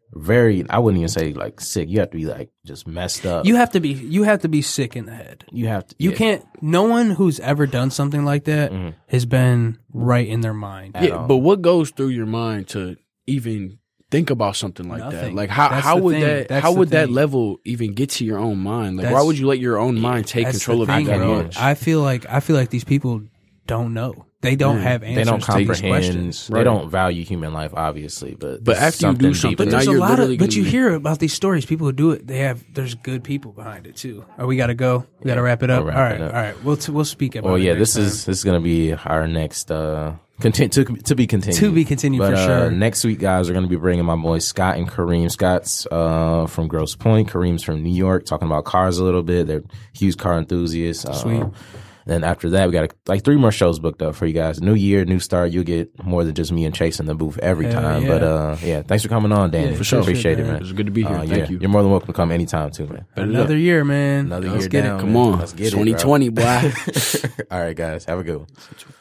[SPEAKER 2] very. I wouldn't even say like sick. You have to be like just messed up.
[SPEAKER 3] You have to be you have to be sick in the head.
[SPEAKER 2] you have to.
[SPEAKER 3] You
[SPEAKER 2] yeah.
[SPEAKER 3] can't. No one who's ever done something like that
[SPEAKER 2] Mhm.
[SPEAKER 3] has been right in their mind.
[SPEAKER 2] At
[SPEAKER 5] Yeah,
[SPEAKER 2] all.
[SPEAKER 5] but what goes through your mind to even think about something like that?
[SPEAKER 3] Nothing.
[SPEAKER 5] Like how
[SPEAKER 3] That's
[SPEAKER 5] how
[SPEAKER 3] the
[SPEAKER 5] would
[SPEAKER 3] thing.
[SPEAKER 5] that
[SPEAKER 3] That's
[SPEAKER 5] how
[SPEAKER 3] the
[SPEAKER 5] would that
[SPEAKER 3] thing.
[SPEAKER 5] level even get to your own mind? Like why
[SPEAKER 3] That's-
[SPEAKER 5] would you let your own mind take
[SPEAKER 3] That's
[SPEAKER 5] control
[SPEAKER 3] the
[SPEAKER 5] of
[SPEAKER 3] thing,
[SPEAKER 5] you that
[SPEAKER 3] bro.
[SPEAKER 5] much?
[SPEAKER 3] I feel like I feel like these people don't know. They don't
[SPEAKER 5] Mm.
[SPEAKER 3] have
[SPEAKER 2] They
[SPEAKER 3] answers
[SPEAKER 2] don't
[SPEAKER 3] to these
[SPEAKER 2] comprehend.
[SPEAKER 3] questions.
[SPEAKER 2] They
[SPEAKER 5] Right.
[SPEAKER 2] don't value human life, obviously. But
[SPEAKER 5] But after you do
[SPEAKER 2] something
[SPEAKER 5] something,
[SPEAKER 2] deeper.
[SPEAKER 3] But
[SPEAKER 5] now
[SPEAKER 3] there's a
[SPEAKER 5] you're
[SPEAKER 3] lot
[SPEAKER 5] literally
[SPEAKER 3] of. But
[SPEAKER 5] gonna
[SPEAKER 3] you
[SPEAKER 5] be-
[SPEAKER 3] hear about these stories. People who do it. They have. There's good people behind it too. Oh, we got to go. We got to
[SPEAKER 2] Yeah,
[SPEAKER 3] wrap it up.
[SPEAKER 2] we'll
[SPEAKER 3] all
[SPEAKER 2] wrap
[SPEAKER 3] right.
[SPEAKER 2] it up.
[SPEAKER 3] All right. We'll t- we'll speak about.
[SPEAKER 2] Well,
[SPEAKER 3] it
[SPEAKER 2] yeah,
[SPEAKER 3] next
[SPEAKER 2] this
[SPEAKER 3] time.
[SPEAKER 2] is this is gonna be our next uh content to to be continued.
[SPEAKER 3] To be continued
[SPEAKER 2] but,
[SPEAKER 3] for
[SPEAKER 2] uh,
[SPEAKER 3] sure.
[SPEAKER 2] Next week, guys, we're gonna be bringing my boys Scott and Kareem. Scott's uh from Grosse Pointe. Kareem's from New York. Talking about cars a little bit. They're huge car enthusiasts. Uh,
[SPEAKER 3] Sweet.
[SPEAKER 2] Then after that, we got like three more shows booked up for you guys. New year, new start. You'll get more than just me and Chase in the booth every
[SPEAKER 3] Hell
[SPEAKER 2] time.
[SPEAKER 3] yeah.
[SPEAKER 2] But uh, yeah, thanks for coming on, Danny.
[SPEAKER 3] Yeah,
[SPEAKER 2] for
[SPEAKER 3] sure,
[SPEAKER 2] appreciate it,
[SPEAKER 3] man.
[SPEAKER 2] man.
[SPEAKER 5] It's good to be here.
[SPEAKER 2] Uh,
[SPEAKER 5] Thank
[SPEAKER 2] yeah,
[SPEAKER 5] you.
[SPEAKER 2] You're more than welcome to come anytime too, man.
[SPEAKER 5] Bet it
[SPEAKER 3] Another
[SPEAKER 5] up.
[SPEAKER 3] year, man.
[SPEAKER 2] Another
[SPEAKER 3] Let's
[SPEAKER 2] year
[SPEAKER 3] get
[SPEAKER 2] down,
[SPEAKER 3] it.
[SPEAKER 5] Come
[SPEAKER 2] man.
[SPEAKER 5] on.
[SPEAKER 2] Let's get it, bro.
[SPEAKER 5] twenty twenty, boy.
[SPEAKER 2] All right, guys. Have a good one.